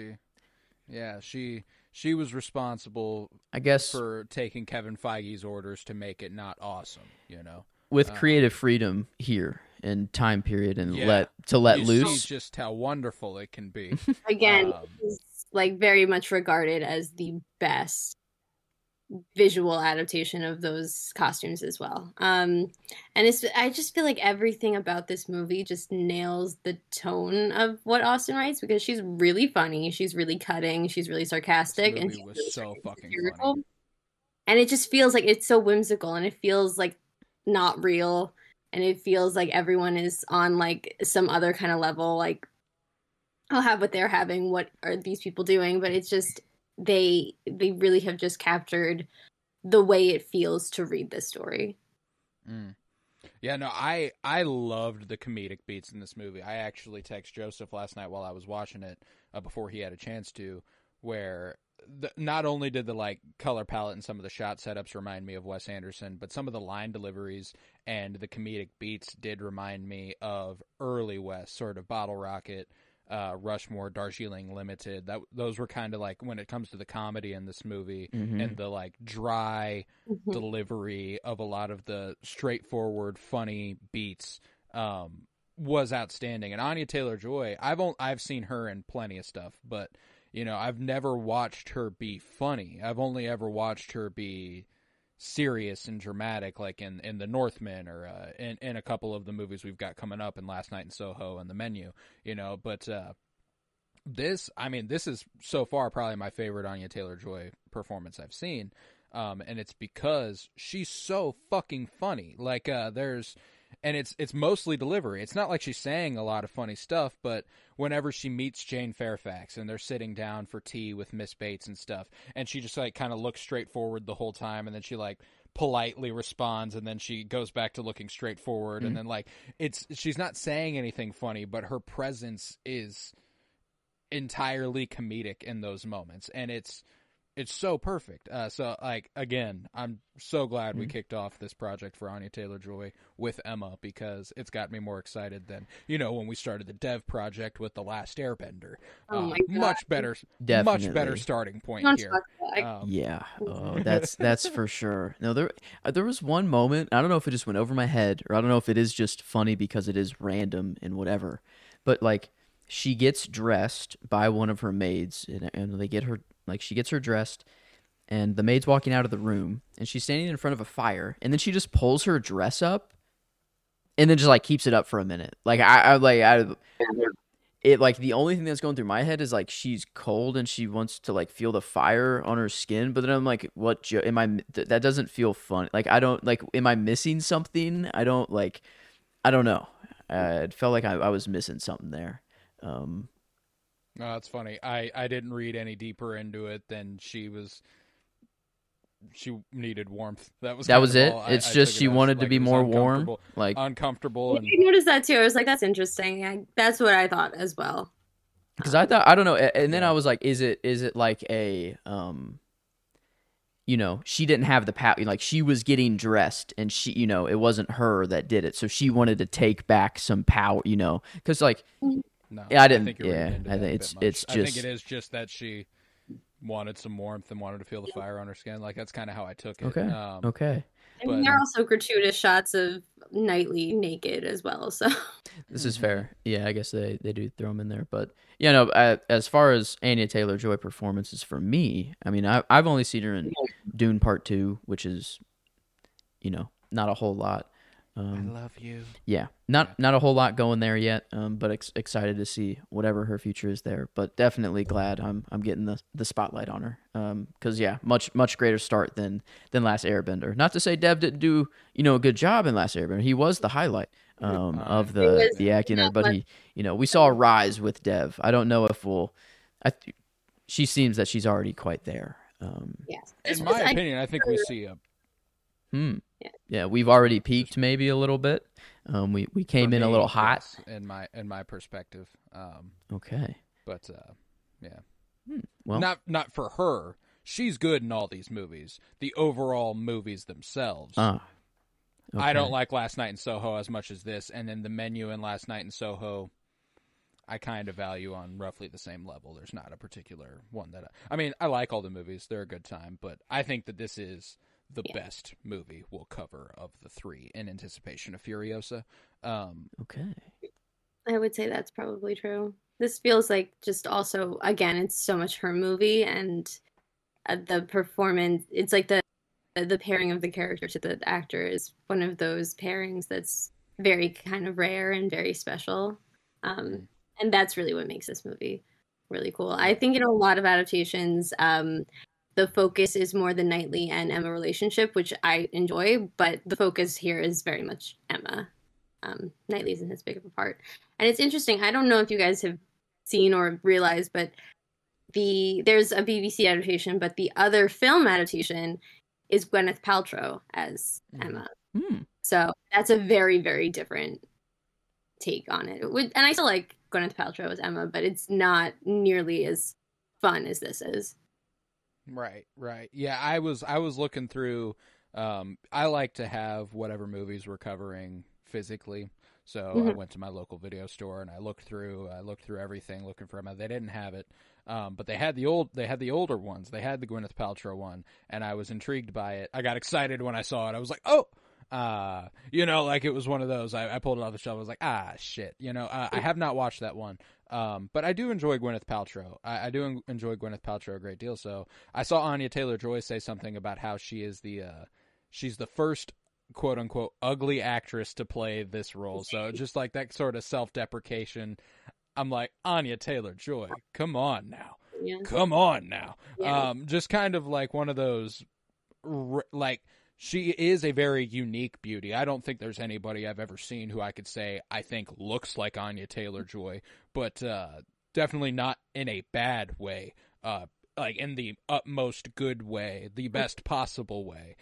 [SPEAKER 2] She was responsible,
[SPEAKER 3] I guess,
[SPEAKER 2] for taking Kevin Feige's orders to make it not awesome,
[SPEAKER 3] with creative freedom here and time period, and let
[SPEAKER 2] you
[SPEAKER 3] loose.
[SPEAKER 2] See just how wonderful it can be.
[SPEAKER 4] Again, it's like very much regarded as the best visual adaptation of those costumes as well. And I just feel like everything about this movie just nails the tone of what Austen writes, because she's really funny, she's really cutting, she's really sarcastic, and she's really
[SPEAKER 2] so fucking
[SPEAKER 4] satirical.
[SPEAKER 2] funny.
[SPEAKER 4] And it just feels like it's so whimsical, and it feels like not real, and it feels like everyone is on like some other kind of level, like I'll have what they're having, what are these people doing, but it's just they really have just captured the way it feels to read this story.
[SPEAKER 2] Yeah, no, I loved the comedic beats in this movie. I actually texted Joseph last night while I was watching it, before he had a chance to, where not only did the like color palette and some of the shot setups remind me of Wes Anderson, but some of the line deliveries and the comedic beats did remind me of early Wes, sort of Bottle Rocket, Rushmore, Darjeeling Limited. Those were kind of like, when it comes to the comedy in this movie and the like dry delivery of a lot of the straightforward funny beats, was outstanding. And Anya Taylor-Joy, I've seen her in plenty of stuff, but I've never watched her be funny. I've only ever watched her be serious and dramatic, like in The Northman, or in a couple of the movies we've got coming up, in Last Night in Soho and The Menu, but this is so far probably my favorite Anya Taylor-Joy performance I've seen, and it's because she's so fucking funny. Like and it's mostly delivery. It's not like she's saying a lot of funny stuff, but whenever she meets Jane Fairfax and they're sitting down for tea with Miss Bates and stuff, and she just like kind of looks straight forward the whole time, and then she like politely responds, and then she goes back to looking straight forward, and then like she's not saying anything funny, but her presence is entirely comedic in those moments, and it's so perfect. So, like, again, I'm so glad we kicked off this project for Anya Taylor-Joy with Emma, because it's got me more excited than, when we started the dev project with The Last Airbender.
[SPEAKER 4] Oh my God.
[SPEAKER 2] Much better starting point here.
[SPEAKER 3] Yeah, that's for sure. No, there was one moment, I don't know if it just went over my head, or I don't know if it is just funny because it is random and whatever, but like, she gets dressed by one of her maids, and they get her, like, she gets her dressed, and the maid's walking out of the room, and she's standing in front of a fire, and then she just pulls her dress up, and then just like keeps it up for a minute. Like it like the only thing that's going through my head is like, she's cold and she wants to like feel the fire on her skin, but then I'm like, what am I? That doesn't feel fun. Like, I don't like. Am I missing something? I don't know. It felt like I was missing something there. Um,
[SPEAKER 2] No, that's funny. I didn't read any deeper into it than she needed warmth. That was
[SPEAKER 3] that
[SPEAKER 2] kind
[SPEAKER 3] was
[SPEAKER 2] of
[SPEAKER 3] it.
[SPEAKER 2] all.
[SPEAKER 3] It's
[SPEAKER 2] I
[SPEAKER 3] just
[SPEAKER 2] took it
[SPEAKER 3] she
[SPEAKER 2] as,
[SPEAKER 3] wanted to
[SPEAKER 2] like,
[SPEAKER 3] be
[SPEAKER 2] it was
[SPEAKER 3] more warm. Like,
[SPEAKER 2] uncomfortable,
[SPEAKER 4] I
[SPEAKER 2] and
[SPEAKER 4] noticed that too. I was like, that's interesting. That's what I thought as well.
[SPEAKER 3] because I thought, I don't know, and then
[SPEAKER 2] Yeah.
[SPEAKER 3] I was like, is it like a you know, she didn't have the power. Like, she was getting dressed, and she, you know, it wasn't her that did it, so she wanted to take back some power, you know, because like,
[SPEAKER 2] no,
[SPEAKER 3] yeah, I didn't.
[SPEAKER 2] think you're reading
[SPEAKER 3] Yeah,
[SPEAKER 2] into
[SPEAKER 3] I
[SPEAKER 2] that
[SPEAKER 3] think
[SPEAKER 2] a
[SPEAKER 3] it's
[SPEAKER 2] bit much. I think
[SPEAKER 3] just
[SPEAKER 2] it is just that she wanted some warmth and wanted to feel the fire on her skin. Like, that's kind of how I took it.
[SPEAKER 3] okay. Okay,
[SPEAKER 4] I mean, there are also gratuitous shots of Knightley naked as well. So
[SPEAKER 3] this is fair. Yeah, I guess they do throw them in there, but yeah, no. As far as Anya Taylor-Joy performances for me, I mean, I've only seen her in Dune Part 2, which is, you know, not a whole lot.
[SPEAKER 2] I love you.
[SPEAKER 3] Yeah, not a whole lot going there yet, but excited to see whatever her future is there. But definitely glad I'm getting the spotlight on her, because yeah, much greater start than Last Airbender. Not to say Dev didn't do, you know, a good job in Last Airbender. He was the highlight of the acting there, but he, you know, we saw a rise with Dev. I don't know if she seems that she's already quite there.
[SPEAKER 4] yes,
[SPEAKER 2] In my opinion, I think we see a.
[SPEAKER 3] Yeah, we've already peaked maybe a little bit. We came in a little hot.
[SPEAKER 2] Yes, in my perspective.
[SPEAKER 3] Okay.
[SPEAKER 2] But yeah.
[SPEAKER 3] Well,
[SPEAKER 2] Not for her. She's good in all these movies. The overall movies themselves.
[SPEAKER 3] okay.
[SPEAKER 2] I don't like Last Night in Soho as much as this, and then The Menu and Last Night in Soho, I kind of value on roughly the same level. There's not a particular one that I mean, I like all the movies. They're a good time, but I think that this is the best movie we'll cover of the three in anticipation of Furiosa.
[SPEAKER 3] Okay.
[SPEAKER 4] I would say that's probably true. This feels like just also, again, it's so much her movie, and the performance, it's like the pairing of the character to the actor is one of those pairings that's very kind of rare and very special. And that's really what makes this movie really cool. I think in a lot of adaptations, the focus is more the Knightley and Emma relationship, which I enjoy, but the focus here is very much Emma. Knightley isn't as big of a part. And it's interesting, I don't know if you guys have seen or realized, but there's a BBC adaptation, but the other film adaptation is Gwyneth Paltrow as Emma. So that's a very, very different take on it. And I still like Gwyneth Paltrow as Emma, but it's not nearly as fun as this is.
[SPEAKER 2] Right. Yeah, I was looking through. I like to have whatever movies we're covering physically, so I went to my local video store and I looked through everything looking for Emma. They didn't have it, but they had the older ones. They had the Gwyneth Paltrow one, and I was intrigued by it. I got excited when I saw it. I was like, oh. You know, like it was one of those. I pulled it off the shelf. I was like, shit. You know, I have not watched that one. But I do enjoy Gwyneth Paltrow. I do enjoy Gwyneth Paltrow a great deal. So I saw Anya Taylor-Joy say something about how she is she's the first quote unquote ugly actress to play this role. So just like that sort of self-deprecation. I'm like, Anya Taylor-Joy, come on now.
[SPEAKER 4] Yeah.
[SPEAKER 2] Come on now.
[SPEAKER 4] Yeah.
[SPEAKER 2] Just kind of like one of those, like, she is a very unique beauty. I don't think there's anybody I've ever seen who I could say I think looks like Anya Taylor-Joy, but definitely not in a bad way. Like in the utmost good way, the best possible way.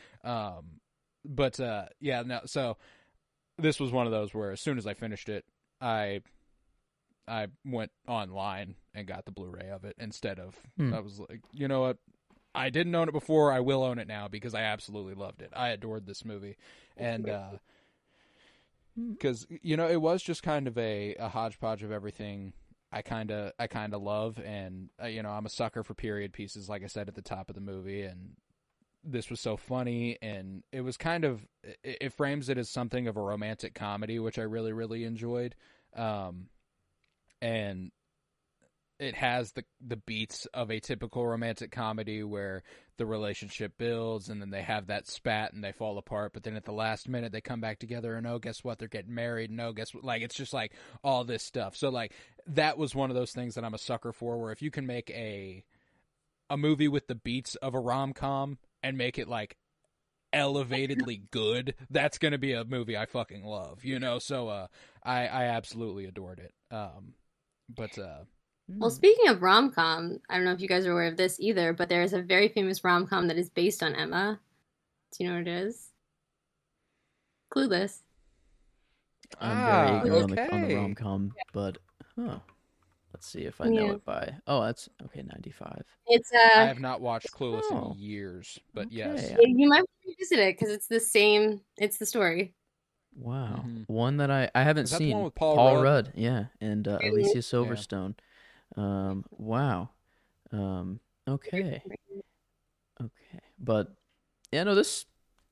[SPEAKER 2] But yeah, no. So this was one of those where as soon as I finished it, I went online and got the Blu-ray of it instead of. I was like, you know what? I didn't own it before. I will own it now because I absolutely loved it. I adored this movie, and because you know it was just kind of a hodgepodge of everything I kind of love, and you know I'm a sucker for period pieces, like I said at the top of the movie, and this was so funny, and it was kind of it frames it as something of a romantic comedy, which I really really enjoyed, and it has the beats of a typical romantic comedy where the relationship builds and then they have that spat and they fall apart, but then at the last minute they come back together and oh, guess what? They're getting married. No, guess what? Like, it's just like all this stuff. So like that was one of those things that I'm a sucker for, where if you can make a movie with the beats of a rom-com and make it like elevatedly good, that's going to be a movie I fucking love, you know? So I absolutely adored it. But
[SPEAKER 4] Well, speaking of rom-com, I don't know if you guys are aware of this either, but there is a very famous rom-com that is based on Emma. Do you know what it is? Clueless.
[SPEAKER 3] I'm very ignorant on the
[SPEAKER 2] okay.
[SPEAKER 3] rom-com, but let's see if I know
[SPEAKER 4] Yeah.
[SPEAKER 3] it by. Oh, that's okay. 95.
[SPEAKER 4] It's
[SPEAKER 2] I have not watched Clueless
[SPEAKER 3] Oh.
[SPEAKER 2] in years, but yes.
[SPEAKER 3] Okay.
[SPEAKER 4] you might revisit it because it's the same. It's the story.
[SPEAKER 3] Wow.
[SPEAKER 2] Mhm.
[SPEAKER 3] One that I haven't
[SPEAKER 2] Is that the
[SPEAKER 3] seen.
[SPEAKER 2] one with Paul
[SPEAKER 3] Rudd, yeah, and Alicia Silverstone. Wow. Okay. Okay. But yeah, no, this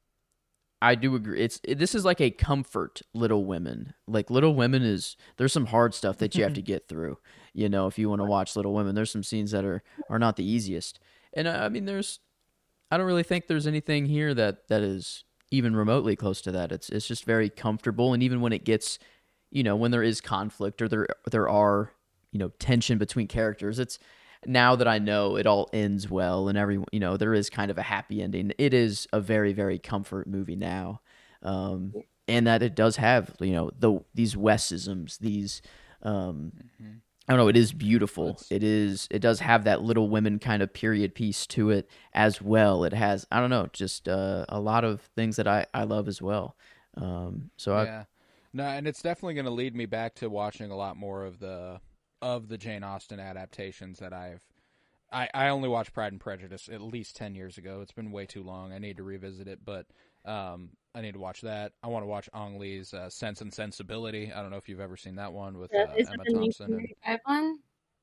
[SPEAKER 3] I do agree. This is like a comfort Little Women. Like Little Women there's some hard stuff that you have to get through. You know, if you want to watch Little Women, there's some scenes that are not the easiest. And I mean, I don't really think there's anything here that is even remotely close to that. It's just very comfortable, and even when it gets, when there is conflict or there are, tension between characters, it's now that I know it all ends well and everyone, there is kind of a happy ending. It is a very, very comfort movie now. And that it does have, these Wesisms, these, I don't know. It is beautiful. It does have that Little Women kind of period piece to it as well. It has, I don't know, just a lot of things that I love as well.
[SPEAKER 2] Yeah, no, and it's definitely going to lead me back to watching a lot more of the Jane Austen adaptations that I only watched Pride and Prejudice at least 10 years ago. It's been way too long. I need to revisit it, but I need to watch that. I want to watch Ang Lee's Sense and Sensibility. I don't know if you've ever seen that one with
[SPEAKER 4] Is
[SPEAKER 2] Emma
[SPEAKER 4] it the
[SPEAKER 2] Thompson.
[SPEAKER 4] 1995 one?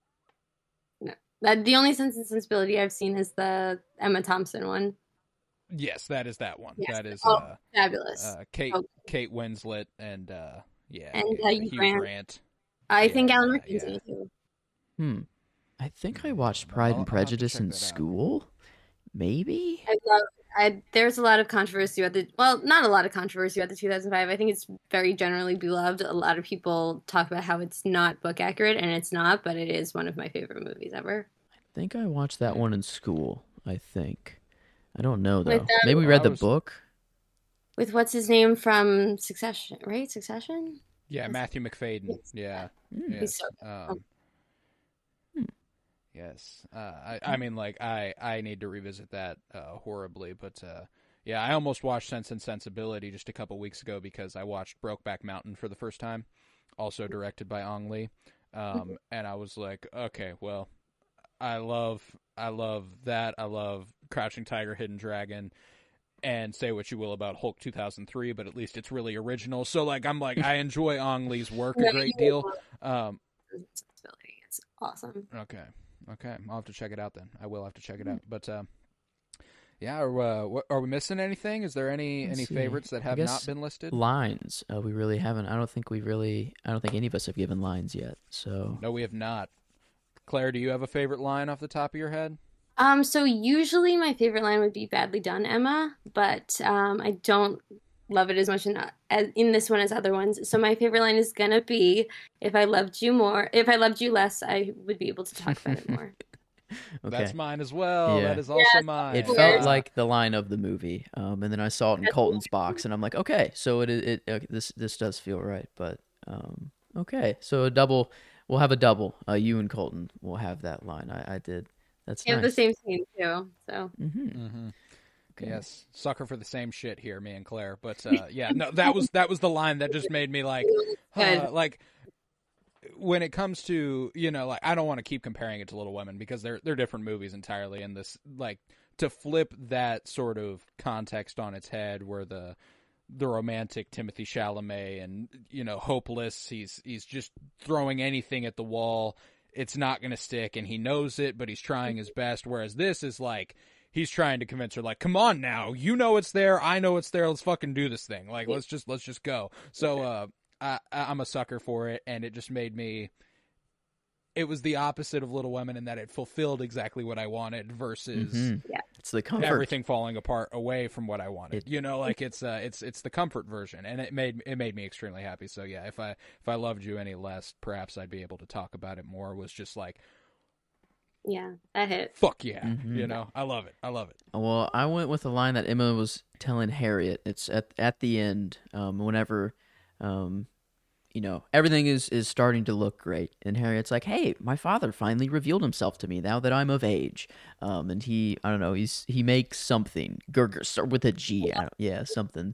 [SPEAKER 4] No, the only Sense and Sensibility I've seen is the Emma Thompson one.
[SPEAKER 2] Yes, that is that one.
[SPEAKER 4] Yes.
[SPEAKER 2] That is
[SPEAKER 4] Fabulous.
[SPEAKER 2] Kate Winslet and
[SPEAKER 4] And
[SPEAKER 2] Hugh
[SPEAKER 4] Grant.
[SPEAKER 2] Grant.
[SPEAKER 4] I think
[SPEAKER 2] Yeah,
[SPEAKER 4] Alan Rickman's
[SPEAKER 2] yeah.
[SPEAKER 4] in it too.
[SPEAKER 3] I think I watched Pride
[SPEAKER 2] I'll
[SPEAKER 3] and
[SPEAKER 2] have to
[SPEAKER 3] Prejudice
[SPEAKER 2] check
[SPEAKER 3] in
[SPEAKER 2] that out.
[SPEAKER 3] school. Maybe.
[SPEAKER 4] There's a lot of controversy not a lot of controversy about the 2005. I think it's very generally beloved. A lot of people talk about how it's not book accurate, and it's not, but it is one of my favorite movies ever.
[SPEAKER 3] I think I watched that one in school. I think. I don't know though.
[SPEAKER 4] With,
[SPEAKER 3] Maybe we read the
[SPEAKER 2] was-
[SPEAKER 3] book.
[SPEAKER 4] With what's his name from Succession, right? Succession?
[SPEAKER 2] Yeah, Matthew McFadden. Yeah.
[SPEAKER 4] He's so
[SPEAKER 2] Yes. I mean, like, I need to revisit that horribly, but yeah, I almost watched Sense and Sensibility just a couple weeks ago because I watched Brokeback Mountain for the first time, also directed by Ang Lee, and I was like, okay, well, I love that. I love Crouching Tiger, Hidden Dragon, and say what you will about Hulk 2003, but at least it's really original. So, like, I enjoy Ang Lee's work a great deal.
[SPEAKER 4] It's awesome.
[SPEAKER 2] Okay, I'll have to check it out then. I will have to check it out. But yeah, are we missing anything? Is there any
[SPEAKER 3] Let's see.
[SPEAKER 2] favorites that
[SPEAKER 3] I
[SPEAKER 2] have
[SPEAKER 3] guess
[SPEAKER 2] not been listed?
[SPEAKER 3] Lines. We really haven't. I don't think any of us have given lines yet. So
[SPEAKER 2] No, we have not. Claire, do you have a favorite line off the top of your head?
[SPEAKER 4] So usually my favorite line would be "Badly done, Emma," but I don't love it as much in this one as other ones. So my favorite line is gonna be, if I loved you less, I would be able to talk about it more."
[SPEAKER 3] okay.
[SPEAKER 2] That's mine as well.
[SPEAKER 3] Yeah.
[SPEAKER 2] That is also mine.
[SPEAKER 3] It
[SPEAKER 4] Yeah.
[SPEAKER 3] felt like the line of the movie, and then I saw it in Colton's box, and I'm like, okay, so this does feel right. But okay, so a double. We'll have a double. You and Colton will have that line. I did. That's
[SPEAKER 4] You have
[SPEAKER 3] nice.
[SPEAKER 4] the same scene too, so.
[SPEAKER 2] Mm-hmm.
[SPEAKER 3] Okay.
[SPEAKER 2] Yes, sucker for the same shit here, me and Claire. But yeah, no, that was the line that just made me like,
[SPEAKER 4] Good.
[SPEAKER 2] like when it comes to, like, I don't want to keep comparing it to Little Women because they're different movies entirely. And this, like, to flip that sort of context on its head, where the romantic Timothy Chalamet and hopeless, he's just throwing anything at the wall. It's not going to stick, and he knows it, but he's trying his best. Whereas this is like, he's trying to convince her, like, come on now, it's there, I know it's there, let's fucking do this thing. Like, let's just go. So I'm a sucker for it, and it just made me. It was the opposite of Little Women in that it fulfilled exactly what I wanted versus
[SPEAKER 3] It's the comfort.
[SPEAKER 2] everything falling apart away from what I wanted. Like it's the comfort version, and it made me extremely happy. So yeah, if I loved you any less, perhaps I'd be able to talk about it more. Was just like,
[SPEAKER 4] Yeah, that hit.
[SPEAKER 2] fuck yeah,
[SPEAKER 3] Mm-hmm.
[SPEAKER 2] I love it.
[SPEAKER 3] Well, I went with a line that Emma was telling Harriet. It's at the end, whenever everything is starting to look great. And Harriet's like, hey, my father finally revealed himself to me now that I'm of age. And I don't know, he makes something. Gurgur, start with a G. Something.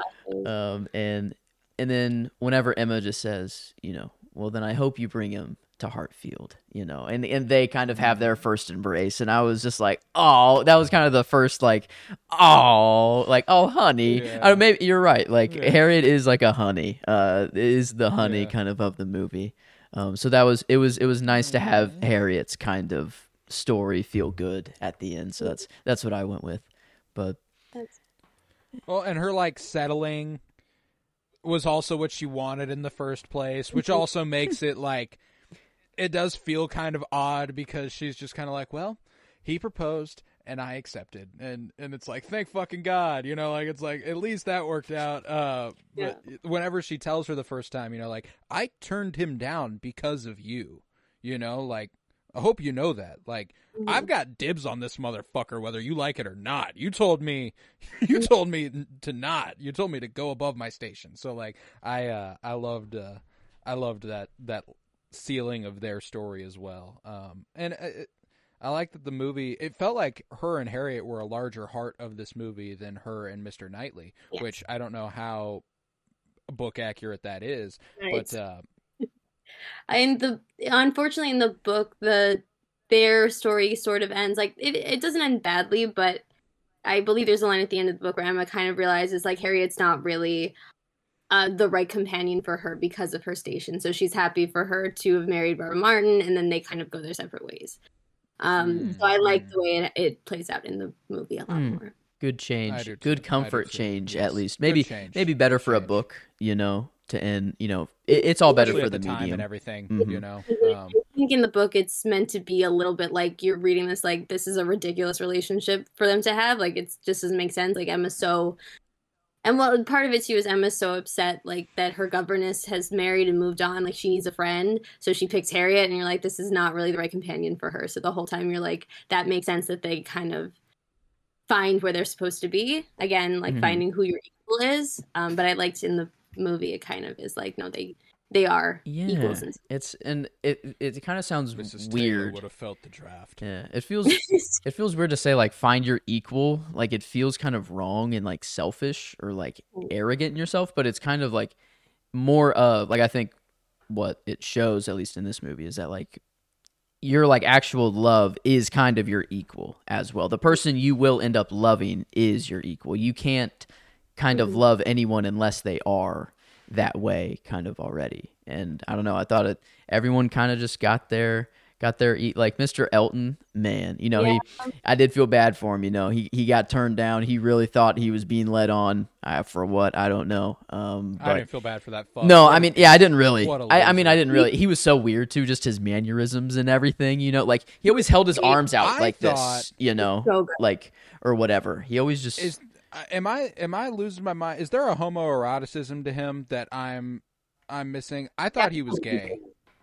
[SPEAKER 3] And then whenever Emma just says, well, then I hope you bring him to Hartfield, and they kind of have their first embrace. And I was just like, oh, that was kind of the first, like, oh, honey.
[SPEAKER 2] Yeah.
[SPEAKER 3] Maybe you're right. Like, Harriet is like a honey, is the honey kind of the movie. So it was nice to have Harriet's kind of story feel good at the end. So that's what I went with. But
[SPEAKER 2] well, and her like settling was also what she wanted in the first place, which also makes it like, it does feel kind of odd because she's just kind of like, well, he proposed and I accepted, and it's like, thank fucking God, like, it's like, at least that worked out. But whenever she tells her the first time, like, I turned him down because of you, like, I hope you know that. Like, I've got dibs on this motherfucker, whether you like it or not. You told me to not. You told me to go above my station. So like, I loved that sealing of their story as well. I like that the movie, it felt like her and Harriet were a larger part of this movie than her and Mr. Knightley, which I don't know how book accurate that is, right. But
[SPEAKER 4] unfortunately in the book, their story sort of ends like, it doesn't end badly, but I believe there's a line at the end of the book where Emma kind of realizes like Harriet's not really the right companion for her because of her station. So she's happy for her to have married Robert Martin, and then they kind of go their separate ways. So I like the way it plays out in the movie a lot more.
[SPEAKER 3] Good change. Good comfort change, yes. At least. Maybe better for a book, to end, it's all better for the medium.
[SPEAKER 2] And everything,
[SPEAKER 4] I think in the book it's meant to be a little bit like you're reading this, like, this is a ridiculous relationship for them to have. Like, it just doesn't make sense. Like, Emma's so... And well, part of it too is Emma's so upset, like, that her governess has married and moved on. Like, she needs a friend, so she picks Harriet, and you're like, this is not really the right companion for her. So the whole time you're like, that makes sense that they kind of find where they're supposed to be. Again, like, finding who your equal is. But I liked in the movie, it kind of is like, no, they are equals.
[SPEAKER 3] It kind of sounds
[SPEAKER 2] Mrs.
[SPEAKER 3] weird.
[SPEAKER 2] Taylor would have felt the draft.
[SPEAKER 3] Yeah, it feels weird to say like find your equal. Like, it feels kind of wrong and like selfish or like arrogant in yourself. But it's kind of like more like, I think what it shows, at least in this movie, is that like your like actual love is kind of your equal as well. The person you will end up loving is your equal. You can't kind of love anyone unless they are that way kind of already. And I don't know, I thought everyone kind of just got their like Mr. Elton, man, I did feel bad for him. He got turned down. He really thought he was being led on for what, I don't know. But
[SPEAKER 2] I didn't feel bad for that fuck.
[SPEAKER 3] No, I mean, yeah, I didn't really. I didn't really. He was so weird too, just his mannerisms and everything, like he always held his arms out this, like, or whatever. He always just
[SPEAKER 2] Am I losing my mind? Is there a homoeroticism to him that I'm missing? I thought he was gay.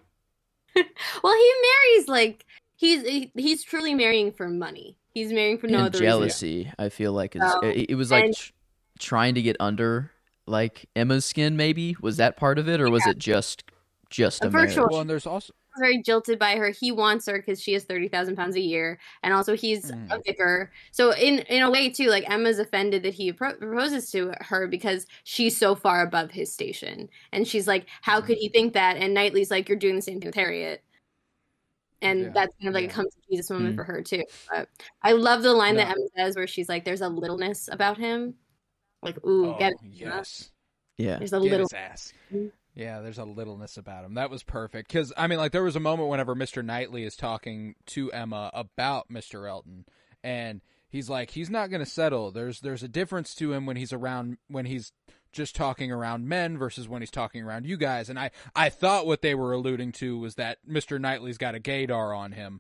[SPEAKER 4] Well, he marries like he's truly marrying for money. He's marrying for no other
[SPEAKER 3] jealousy.
[SPEAKER 4] reason.
[SPEAKER 3] I feel like it was like trying to get under like Emma's skin. Maybe was that part of it, or was it just a marriage?
[SPEAKER 2] Well, and there's also
[SPEAKER 4] very jilted by her. He wants her because she has 30,000 pounds a year, and also he's a vicar. So in a way too, like, Emma's offended that he proposes to her because she's so far above his station, and she's like, how could he think that? And Knightley's like, you're doing the same thing with Harriet, and that's kind of like a come to Jesus moment for her too. But I love the line that Emma says where she's like, there's a littleness about him, like, ooh, get it.
[SPEAKER 2] Yes,
[SPEAKER 3] yeah,
[SPEAKER 4] there's a little
[SPEAKER 2] his ass. Yeah, there's a littleness about him. That was perfect. Because, I mean, like, there was a moment whenever Mr. Knightley is talking to Emma about Mr. Elton, and he's like, he's not going to settle. There's a difference to him when he's just talking around men versus when he's talking around you guys. And I thought what they were alluding to was that Mr. Knightley's got a gaydar on him.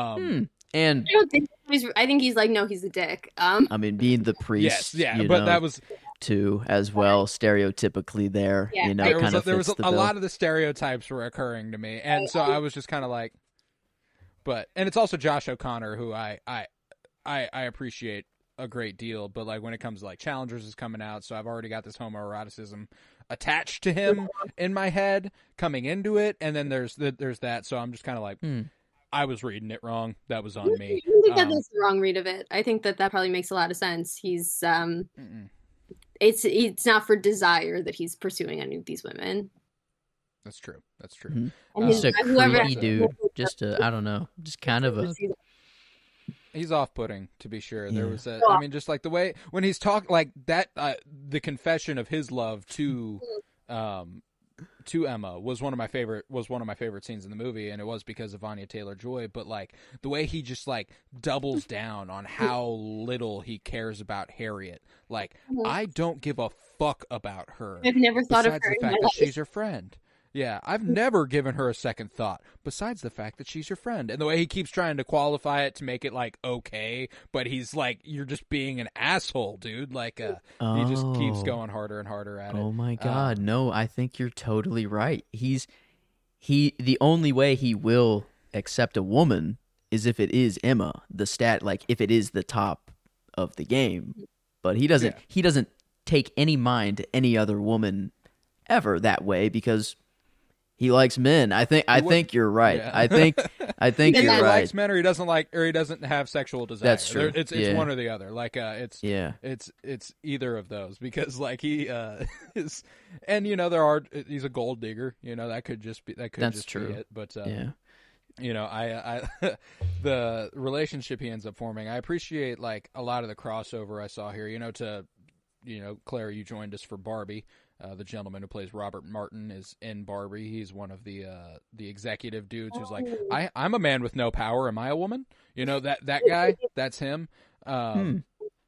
[SPEAKER 3] And
[SPEAKER 4] I think he's like, no, he's a dick.
[SPEAKER 3] I mean, being the priest,
[SPEAKER 2] that was
[SPEAKER 3] too as well, stereotypically there. Yeah.
[SPEAKER 2] There was a lot of the stereotypes were occurring to me, and so I was just kind of like, and it's also Josh O'Connor, who I appreciate a great deal, but like when it comes to like Challengers is coming out, so I've already got this homoeroticism attached to him in my head coming into it, and then there's that, so I'm just kind of like, I was reading it wrong. That was on me.
[SPEAKER 4] I think that's the wrong read of it. I think that probably makes a lot of sense. He's it's not for desire that he's pursuing any of these women.
[SPEAKER 2] That's true. That's true.
[SPEAKER 3] Mm-hmm. Just a creepy dude. Just I don't know. Just kind of a.
[SPEAKER 2] He's off-putting, to be sure. There was I mean, just like the way when he's talking like that, the confession of his love to Emma was one of my favorite scenes in the movie, and it was because of Anya Taylor-Joy. But like the way he just like doubles down on how little he cares about Harriet. Like I don't give a fuck about her.
[SPEAKER 4] I've never thought of her
[SPEAKER 2] the fact that she's your friend. Yeah, I've never given her a second thought, besides the fact that she's your friend. And the way he keeps trying to qualify it to make it, like, okay, but he's like, you're just being an asshole, dude. Like, he just keeps going harder and harder at it.
[SPEAKER 3] Oh, my God. No, I think you're totally right. The only way he will accept a woman is if it is Emma, like, if it is the top of the game. But he doesn't take any mind to any other woman ever that way because he likes men. I think you're right.
[SPEAKER 2] Yeah.
[SPEAKER 3] I think
[SPEAKER 2] He
[SPEAKER 3] you're
[SPEAKER 2] either
[SPEAKER 3] right.
[SPEAKER 2] likes men or he doesn't have sexual desire.
[SPEAKER 3] That's true.
[SPEAKER 2] It's one or the other. Like it's either of those because like he is, and you know he's a gold digger. You know that could just be
[SPEAKER 3] That's
[SPEAKER 2] just
[SPEAKER 3] true.
[SPEAKER 2] be it. But
[SPEAKER 3] Yeah.
[SPEAKER 2] you know I the relationship he ends up forming. I appreciate like a lot of the crossover I saw here. Claire, you joined us for Barbie. The gentleman who plays Robert Martin is in Barbie. He's one of the executive dudes who's like, I'm a man with no power. Am I a woman? You know, that guy, that's him.
[SPEAKER 3] Oh,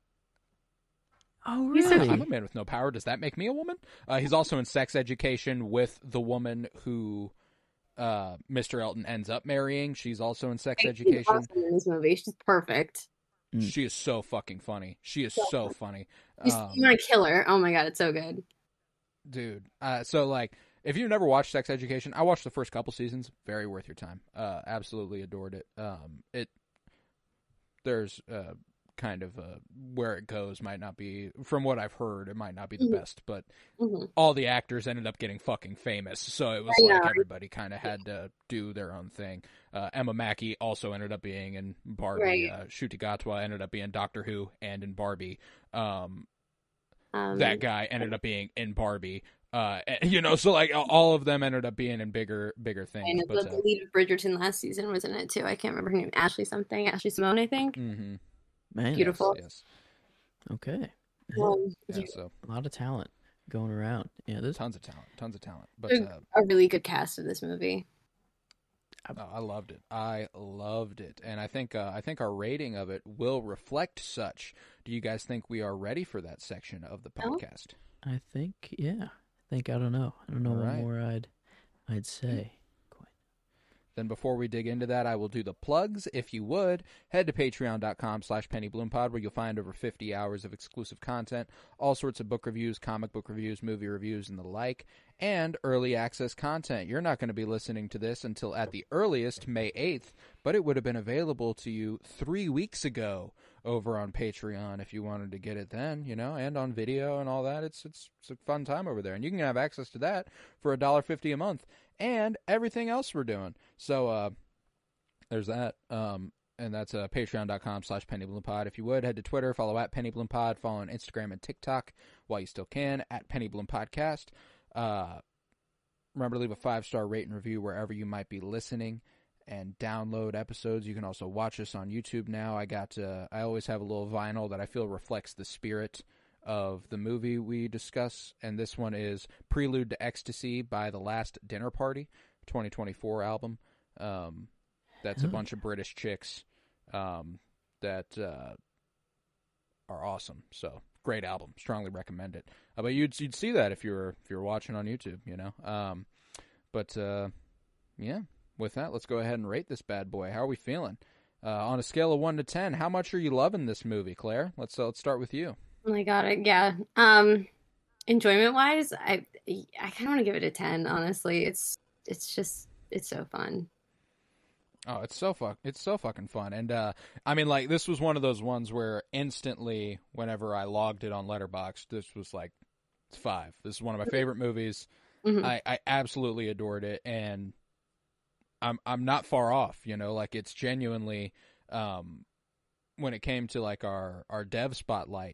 [SPEAKER 3] really?
[SPEAKER 2] I'm a man with no power. Does that make me a woman? He's also in Sex Education with the woman who Mr. Elton ends up marrying. She's also in Sex Education.
[SPEAKER 4] She's awesome in this movie. She's perfect.
[SPEAKER 2] She is so fucking funny. She is so funny.
[SPEAKER 4] You want to kill her. Oh my God, it's so good.
[SPEAKER 2] Dude, so like, if you've never watched Sex Education, I watched the first couple seasons. Very worth your time. Absolutely adored it. There's kind of where it goes might not be, from what I've heard, it might not be the best, but all the actors ended up getting fucking famous, so it was like everybody kind of had to do their own thing. Emma Mackey also ended up being in Barbie.
[SPEAKER 4] Right.
[SPEAKER 2] Ncuti Gatwa ended up being Doctor Who and in Barbie. That guy ended up being in Barbie. So like all of them ended up being in bigger things.
[SPEAKER 4] And the lead of Bridgerton last season was in it too. I can't remember her name. Ashley Simone, I think.
[SPEAKER 2] Mm-hmm.
[SPEAKER 3] Man,
[SPEAKER 4] beautiful.
[SPEAKER 2] Yes.
[SPEAKER 3] Okay.
[SPEAKER 2] So
[SPEAKER 3] a lot of talent going around. Yeah, there's
[SPEAKER 2] tons of talent. But
[SPEAKER 4] a really good cast of this movie.
[SPEAKER 2] I loved it, and I think our rating of it will reflect such. Do you guys think we are ready for that section of the podcast?
[SPEAKER 3] I think, yeah. I don't know what more I'd say.
[SPEAKER 2] Then before we dig into that, I will do the plugs. If you would, head to patreon.com/PennyBloomPod, where you'll find over 50 hours of exclusive content, all sorts of book reviews, comic book reviews, movie reviews, and the like, and early access content. You're not going to be listening to this until at the earliest, May 8th, but it would have been available to you 3 weeks ago over on Patreon if you wanted to get it then, and on video and all that. It's a fun time over there, and you can have access to that for $1.50 a month. And everything else we're doing. So there's that. And that's patreon.com/PennyBloomPod. If you would, head to Twitter, follow at PennyBloomPod, follow on Instagram and TikTok while you still can, at PennyBloomPodcast. Remember to leave a 5-star rate and review wherever you might be listening, and download episodes. You can also watch us on YouTube now. I always have a little vinyl that I feel reflects the spirit of the movie we discuss, and this one is Prelude to Ecstasy by The Last Dinner Party, 2024 album. That's a bunch of British chicks that are awesome. So great album, strongly recommend it. But you'd see that if you're watching on YouTube, Yeah. With that, let's go ahead and rate this bad boy. How are we feeling? On a scale of 1 to 10, how much are you loving this movie, Claire? Let's start with you.
[SPEAKER 4] Oh my God, yeah. Enjoyment wise, I kind of want to give it a 10. Honestly, it's so fun.
[SPEAKER 2] Oh, it's so fucking fun. And I mean, like, this was one of those ones where instantly, whenever I logged it on Letterboxd, this was like, it's 5. This is one of my favorite movies.
[SPEAKER 4] Mhm.
[SPEAKER 2] I absolutely adored it, and I'm not far off. You know, like, it's genuinely, when it came to like our dev spotlight,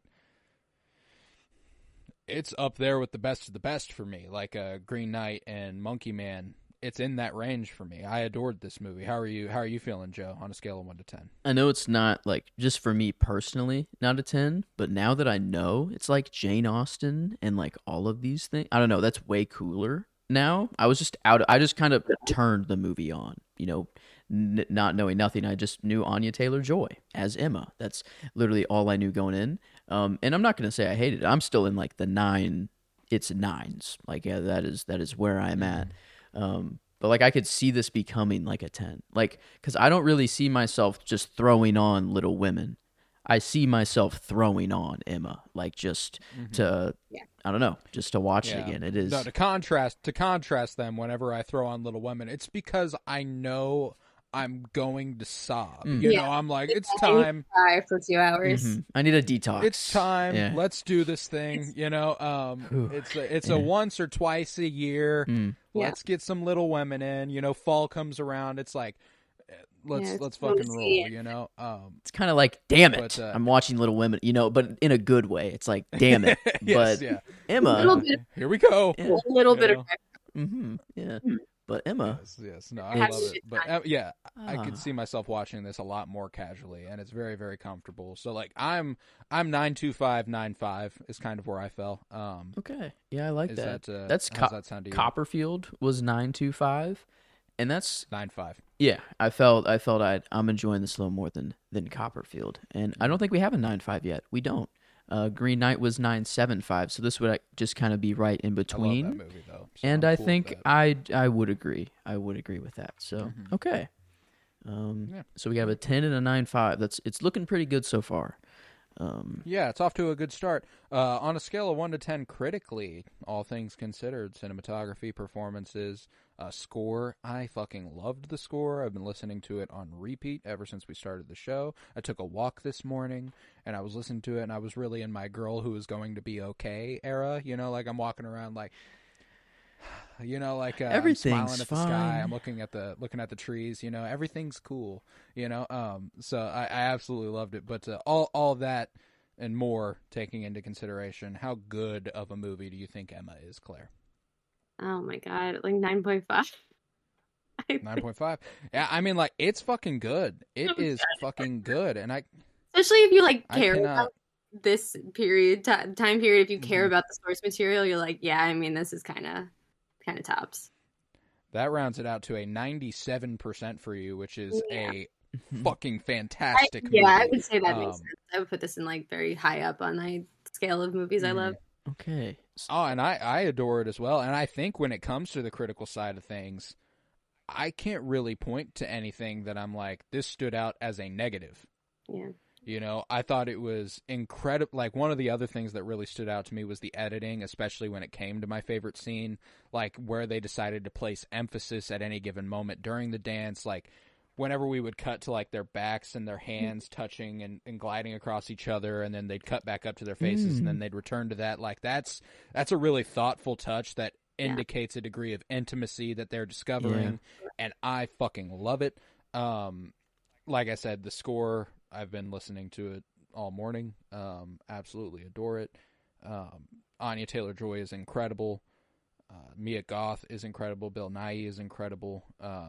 [SPEAKER 2] it's up there with the best of the best for me. Like Green Knight and Monkey Man, it's in that range for me. I adored this movie. How are you feeling, Joe, on a scale of 1 to 10?
[SPEAKER 3] I know it's not like just for me personally, not a 10, but now that I know, it's like Jane Austen and like all of these things. I don't know, that's way cooler now. I just kind of turned the movie on, you know, not knowing nothing. I just knew Anya Taylor-Joy as Emma. That's literally all I knew going in. And I'm not going to say I hated it. I'm still in like the 9, it's 9s. Like, yeah, that is where I'm at. But like I could see this becoming like a 10. Like, cuz I don't really see myself just throwing on Little Women. I see myself throwing on Emma, like just to I don't know, just to watch it again. It is
[SPEAKER 2] no, to contrast them. Whenever I throw on Little Women, it's because I know I'm going to sob. You know, I'm like, it's time.
[SPEAKER 4] Cry for 2 hours.
[SPEAKER 3] I need a detox.
[SPEAKER 2] It's time.
[SPEAKER 3] Yeah.
[SPEAKER 2] Let's do this thing. You know, it's a once or twice a year. Let's get some Little Women in. You know, fall comes around. It's like, let's fucking roll. You know,
[SPEAKER 3] it's kind of like, damn it,
[SPEAKER 2] but,
[SPEAKER 3] I'm watching Little Women. You know, but in a good way. It's like, damn it.
[SPEAKER 2] yes,
[SPEAKER 3] But Emma,
[SPEAKER 4] A little bit,
[SPEAKER 2] here we go.
[SPEAKER 4] a little bit of
[SPEAKER 3] yeah. But Emma,
[SPEAKER 2] Yes, no, I
[SPEAKER 3] It's-
[SPEAKER 2] love it. But I could see myself watching this a lot more casually, and it's very, very comfortable. So like, I'm 9.25, is kind of where I fell.
[SPEAKER 3] okay, yeah, I like
[SPEAKER 2] Is
[SPEAKER 3] that.
[SPEAKER 2] that,
[SPEAKER 3] That's
[SPEAKER 2] how's that sound to you?
[SPEAKER 3] Copperfield was 9.25, and that's
[SPEAKER 2] 9.5.
[SPEAKER 3] yeah. I felt I'm enjoying this a little more than Copperfield, and I don't think we have a 9.5 yet. We don't. Green Knight was 9.75, so this would just kind of be right in
[SPEAKER 2] I
[SPEAKER 3] between.
[SPEAKER 2] love that movie though, so
[SPEAKER 3] And
[SPEAKER 2] I'm
[SPEAKER 3] I
[SPEAKER 2] cool with
[SPEAKER 3] think
[SPEAKER 2] that.
[SPEAKER 3] I would agree. I would agree with that. So okay.
[SPEAKER 2] Yeah.
[SPEAKER 3] So we have a 10 and a 9.5. It's looking pretty good so far.
[SPEAKER 2] Yeah, it's off to a good start. On a scale of 1 to 10 critically, all things considered, cinematography, performances, score. I fucking loved the score. I've been listening to it on repeat ever since we started the show. I took a walk this morning, and I was listening to it, and I was really in my girl who is going to be okay era. You know, like I'm walking around like, you know, like I'm
[SPEAKER 3] Everything's
[SPEAKER 2] smiling at the
[SPEAKER 3] fine.
[SPEAKER 2] sky. I'm looking at the trees. You know, everything's cool. You know, so I absolutely loved it. But all that and more taking into consideration, how good of a movie do you think Emma is, Claire?
[SPEAKER 4] Oh my god, like 9.5.
[SPEAKER 2] 9.5. Yeah, I mean, like, it's fucking good. It is fucking good, and
[SPEAKER 4] Especially if you like
[SPEAKER 2] I
[SPEAKER 4] care
[SPEAKER 2] cannot.
[SPEAKER 4] about this time period. If you care
[SPEAKER 2] Mhm.
[SPEAKER 4] about the source material, you're like, yeah. I mean, this is kind of tops.
[SPEAKER 2] That rounds it out to a 97% for you, which is
[SPEAKER 4] Yeah.
[SPEAKER 2] a fucking fantastic movie.
[SPEAKER 4] Yeah, I would say that makes
[SPEAKER 2] Um,
[SPEAKER 4] sense. I would put this in like very high up on my scale of movies I love.
[SPEAKER 3] Okay.
[SPEAKER 2] Oh, and I adore it as well. And I think when it comes to the critical side of things, I can't really point to anything that I'm like, this stood out as a negative.
[SPEAKER 4] Yeah.
[SPEAKER 2] You know, I thought it was incredible. Like, one of the other things that really stood out to me was the editing, especially when it came to my favorite scene, like where they decided to place emphasis at any given moment during the dance. Like, whenever we would cut to like their backs and their hands touching and gliding across each other, and then they'd cut back up to their faces and then they'd return to that. Like, that's a really thoughtful touch that indicates a degree of intimacy that they're discovering, and I fucking love it. Like I said, the score, I've been listening to it all morning. Absolutely adore it. Anya Taylor-Joy is incredible. Mia Goth is incredible. Bill Nighy is incredible.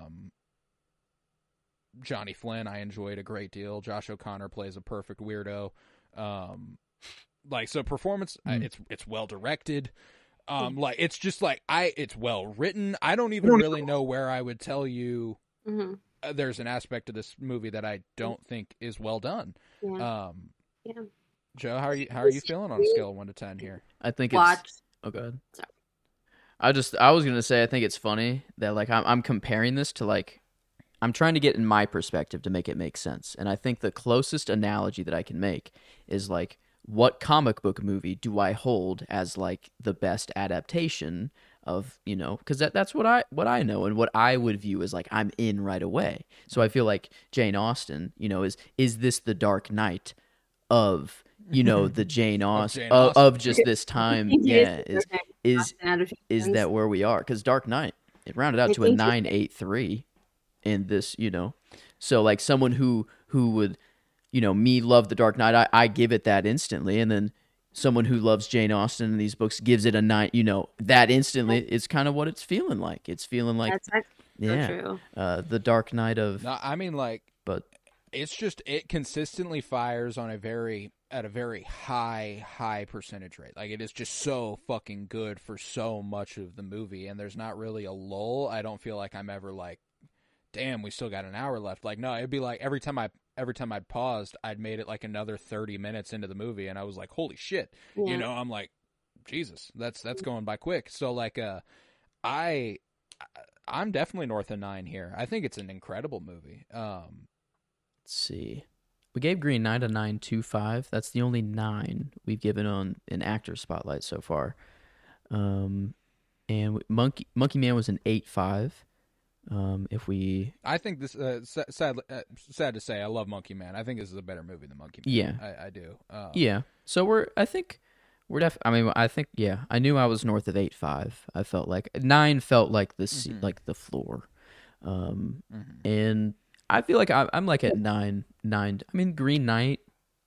[SPEAKER 2] Johnny Flynn I enjoyed a great deal. Josh O'Connor plays a perfect weirdo. Like, so performance, it's well directed. Like, it's just like it's well written. I don't even really know where I would tell you
[SPEAKER 4] Mm-hmm.
[SPEAKER 2] there's an aspect of this movie that I don't think is well done.
[SPEAKER 4] Yeah. Yeah.
[SPEAKER 2] Joe, how are you feeling on a scale of 1 to 10 here?
[SPEAKER 3] I think
[SPEAKER 4] Watch.
[SPEAKER 3] it's oh god.
[SPEAKER 4] Sorry.
[SPEAKER 3] I was gonna say I think it's funny that like I'm comparing this to like I'm trying to get in my perspective to make it make sense. And I think the closest analogy that I can make is like, what comic book movie do I hold as like the best adaptation of, because that's what I know and what I would view as like I'm in right away. So I feel like Jane Austen, is this the Dark Knight of the Jane Austen of just this time? Yeah, is that where we are? Because Dark Knight, it rounded out to a 9.83 in this, so like someone who would, me love the Dark Knight, I give it that instantly, and then someone who loves Jane Austen in these books gives it a 9, that instantly is kind of what it's feeling like. It's feeling like,
[SPEAKER 4] that's so true.
[SPEAKER 3] The Dark Knight of.
[SPEAKER 2] No, I mean, like,
[SPEAKER 3] but
[SPEAKER 2] it's just it consistently fires on at a very high percentage rate. Like, it is just so fucking good for so much of the movie, and there's not really a lull. I don't feel like I'm ever like, damn, we still got an hour left. Like, no, it'd be like every time I'd paused, I'd made it like another 30 minutes into the movie, and I was like, holy shit.
[SPEAKER 4] Yeah.
[SPEAKER 2] I'm like, Jesus, that's going by quick. So like I'm definitely north of 9 here. I think it's an incredible movie.
[SPEAKER 3] Let's see. We gave Green Knight a 9.25. That's the only 9 we've given on an actor spotlight so far. And Monkey Man was an 8.5.
[SPEAKER 2] I think this sad to say, I love Monkey Man. I think this is a better movie than Monkey Man.
[SPEAKER 3] Yeah,
[SPEAKER 2] I do.
[SPEAKER 3] Yeah. So I think I knew I was north of 8.5. I felt like 9 felt like the like the floor, and I feel like I'm like at 9. I mean, Green Knight.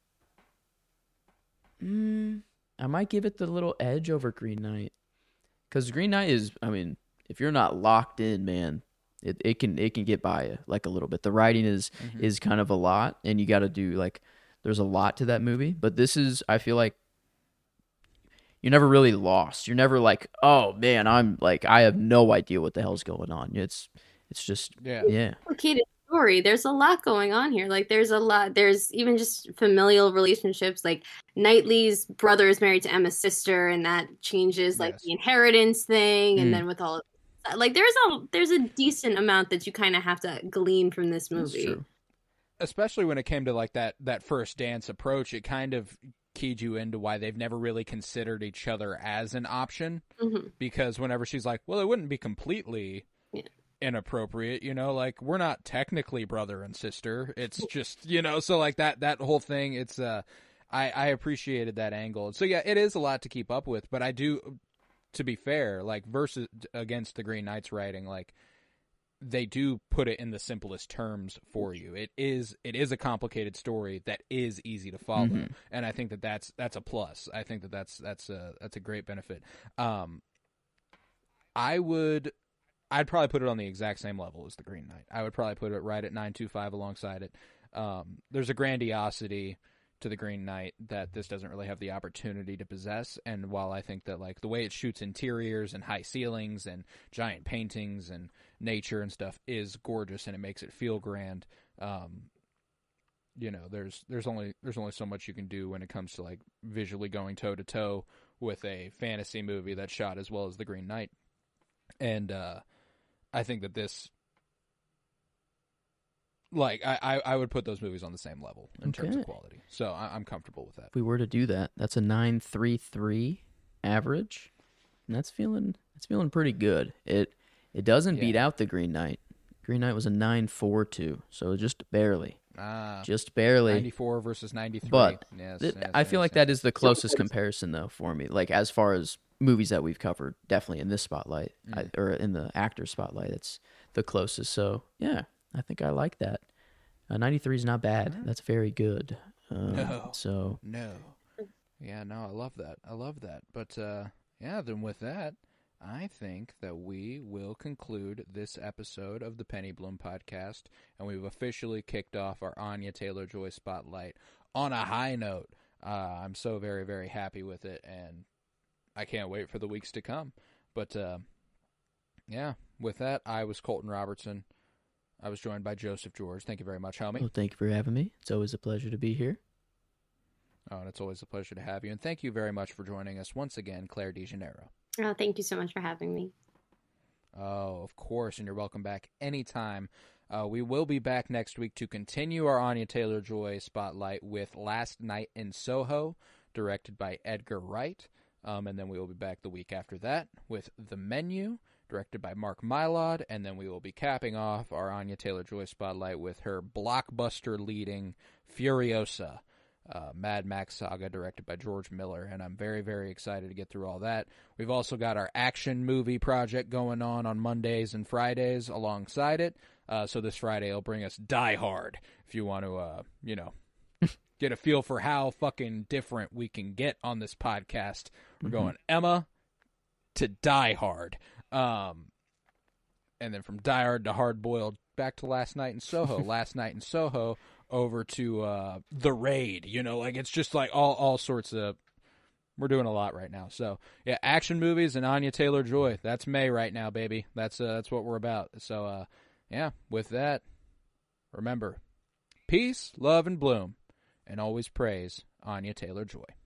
[SPEAKER 3] I might give it the little edge over Green Knight, because Green Knight is. I mean, if you're not locked in, man. It can get by you like a little bit. The writing is kind of a lot, and you got to do like there's a lot to that movie. But this is, I feel like you're never really lost. You're never like, oh man, I'm like I have no idea what the hell's going on. It's just yeah.
[SPEAKER 4] Complicated story. There's a lot going on here. Like there's a lot. There's even just familial relationships. Like Knightley's brother is married to Emma's sister, and that changes like the inheritance thing, and then with all. Like there's a decent amount that you kind of have to glean from this movie.
[SPEAKER 3] That's true.
[SPEAKER 2] Especially when it came to like that first dance approach, it kind of keyed you into why they've never really considered each other as an option. Because whenever she's like, well, it wouldn't be completely inappropriate, like we're not technically brother and sister. It's just, so like that whole thing, it's I appreciated that angle. So yeah, it is a lot to keep up with, but I do. To be fair, like versus against the Green Knight's writing, like they do put it in the simplest terms for you. It is a complicated story that is easy to follow, and I think that's a plus. I think that's a great benefit. I'd probably put it on the exact same level as the Green Knight. I would probably put it right at 9.25 alongside it. There's a grandiosity to the Green Knight that this doesn't really have the opportunity to possess, and while I think that like the way it shoots interiors and high ceilings and giant paintings and nature and stuff is gorgeous and it makes it feel grand, there's only so much you can do when it comes to like visually going toe to toe with a fantasy movie that's shot as well as the Green Knight, and I think that this. Like, I would put those movies on the same level in terms of quality. So I'm comfortable with that.
[SPEAKER 3] If we were to do that, that's a 9.33 average. And that's feeling pretty good. It doesn't beat out the Green Knight. Green Knight was a 9.42, so just barely. Just barely.
[SPEAKER 2] 94 versus 93.
[SPEAKER 3] But I feel like that is the closest comparison, though, for me. Like, as far as movies that we've covered, definitely in this spotlight, or in the actor spotlight, it's the closest. So, yeah. I think I like that. 93 is not bad. That's very good.
[SPEAKER 2] No.
[SPEAKER 3] So
[SPEAKER 2] no. Yeah, no, I love that. But then with that, I think that we will conclude this episode of the Penny Bloom podcast, and we've officially kicked off our Anya Taylor-Joy spotlight on a high note. I'm so very, very happy with it, and I can't wait for the weeks to come. But with that, I was Colton Robertson. I was joined by Joseph George. Thank you very much, homie.
[SPEAKER 3] Well, thank you for having me. It's always a pleasure to be here.
[SPEAKER 2] Oh, and it's always a pleasure to have you. And thank you very much for joining us once again, Claire DeJaneiro.
[SPEAKER 4] Oh, thank you so much for having me.
[SPEAKER 2] Oh, of course, and you're welcome back anytime. We will be back next week to continue our Anya Taylor-Joy spotlight with Last Night in Soho, directed by Edgar Wright. And then we will be back the week after that with The Menu, directed by Mark Mylod, and then we will be capping off our Anya Taylor-Joy spotlight with her blockbuster-leading Furiosa, Mad Max saga, directed by George Miller, and I'm very, very excited to get through all that. We've also got our action movie project going on Mondays and Fridays alongside it. So this Friday will bring us Die Hard, if you want to, get a feel for how fucking different we can get on this podcast. We're going Emma to Die Hard. And then from Die Hard to Hard Boiled back to Last Night in Soho. Last Night in Soho over to The Raid. It's just like all sorts of... We're doing a lot right now. So, yeah, action movies and Anya Taylor-Joy. That's May right now, baby. That's what we're about. So, yeah, with that, remember, peace, love, and bloom. And always praise Anya Taylor-Joy.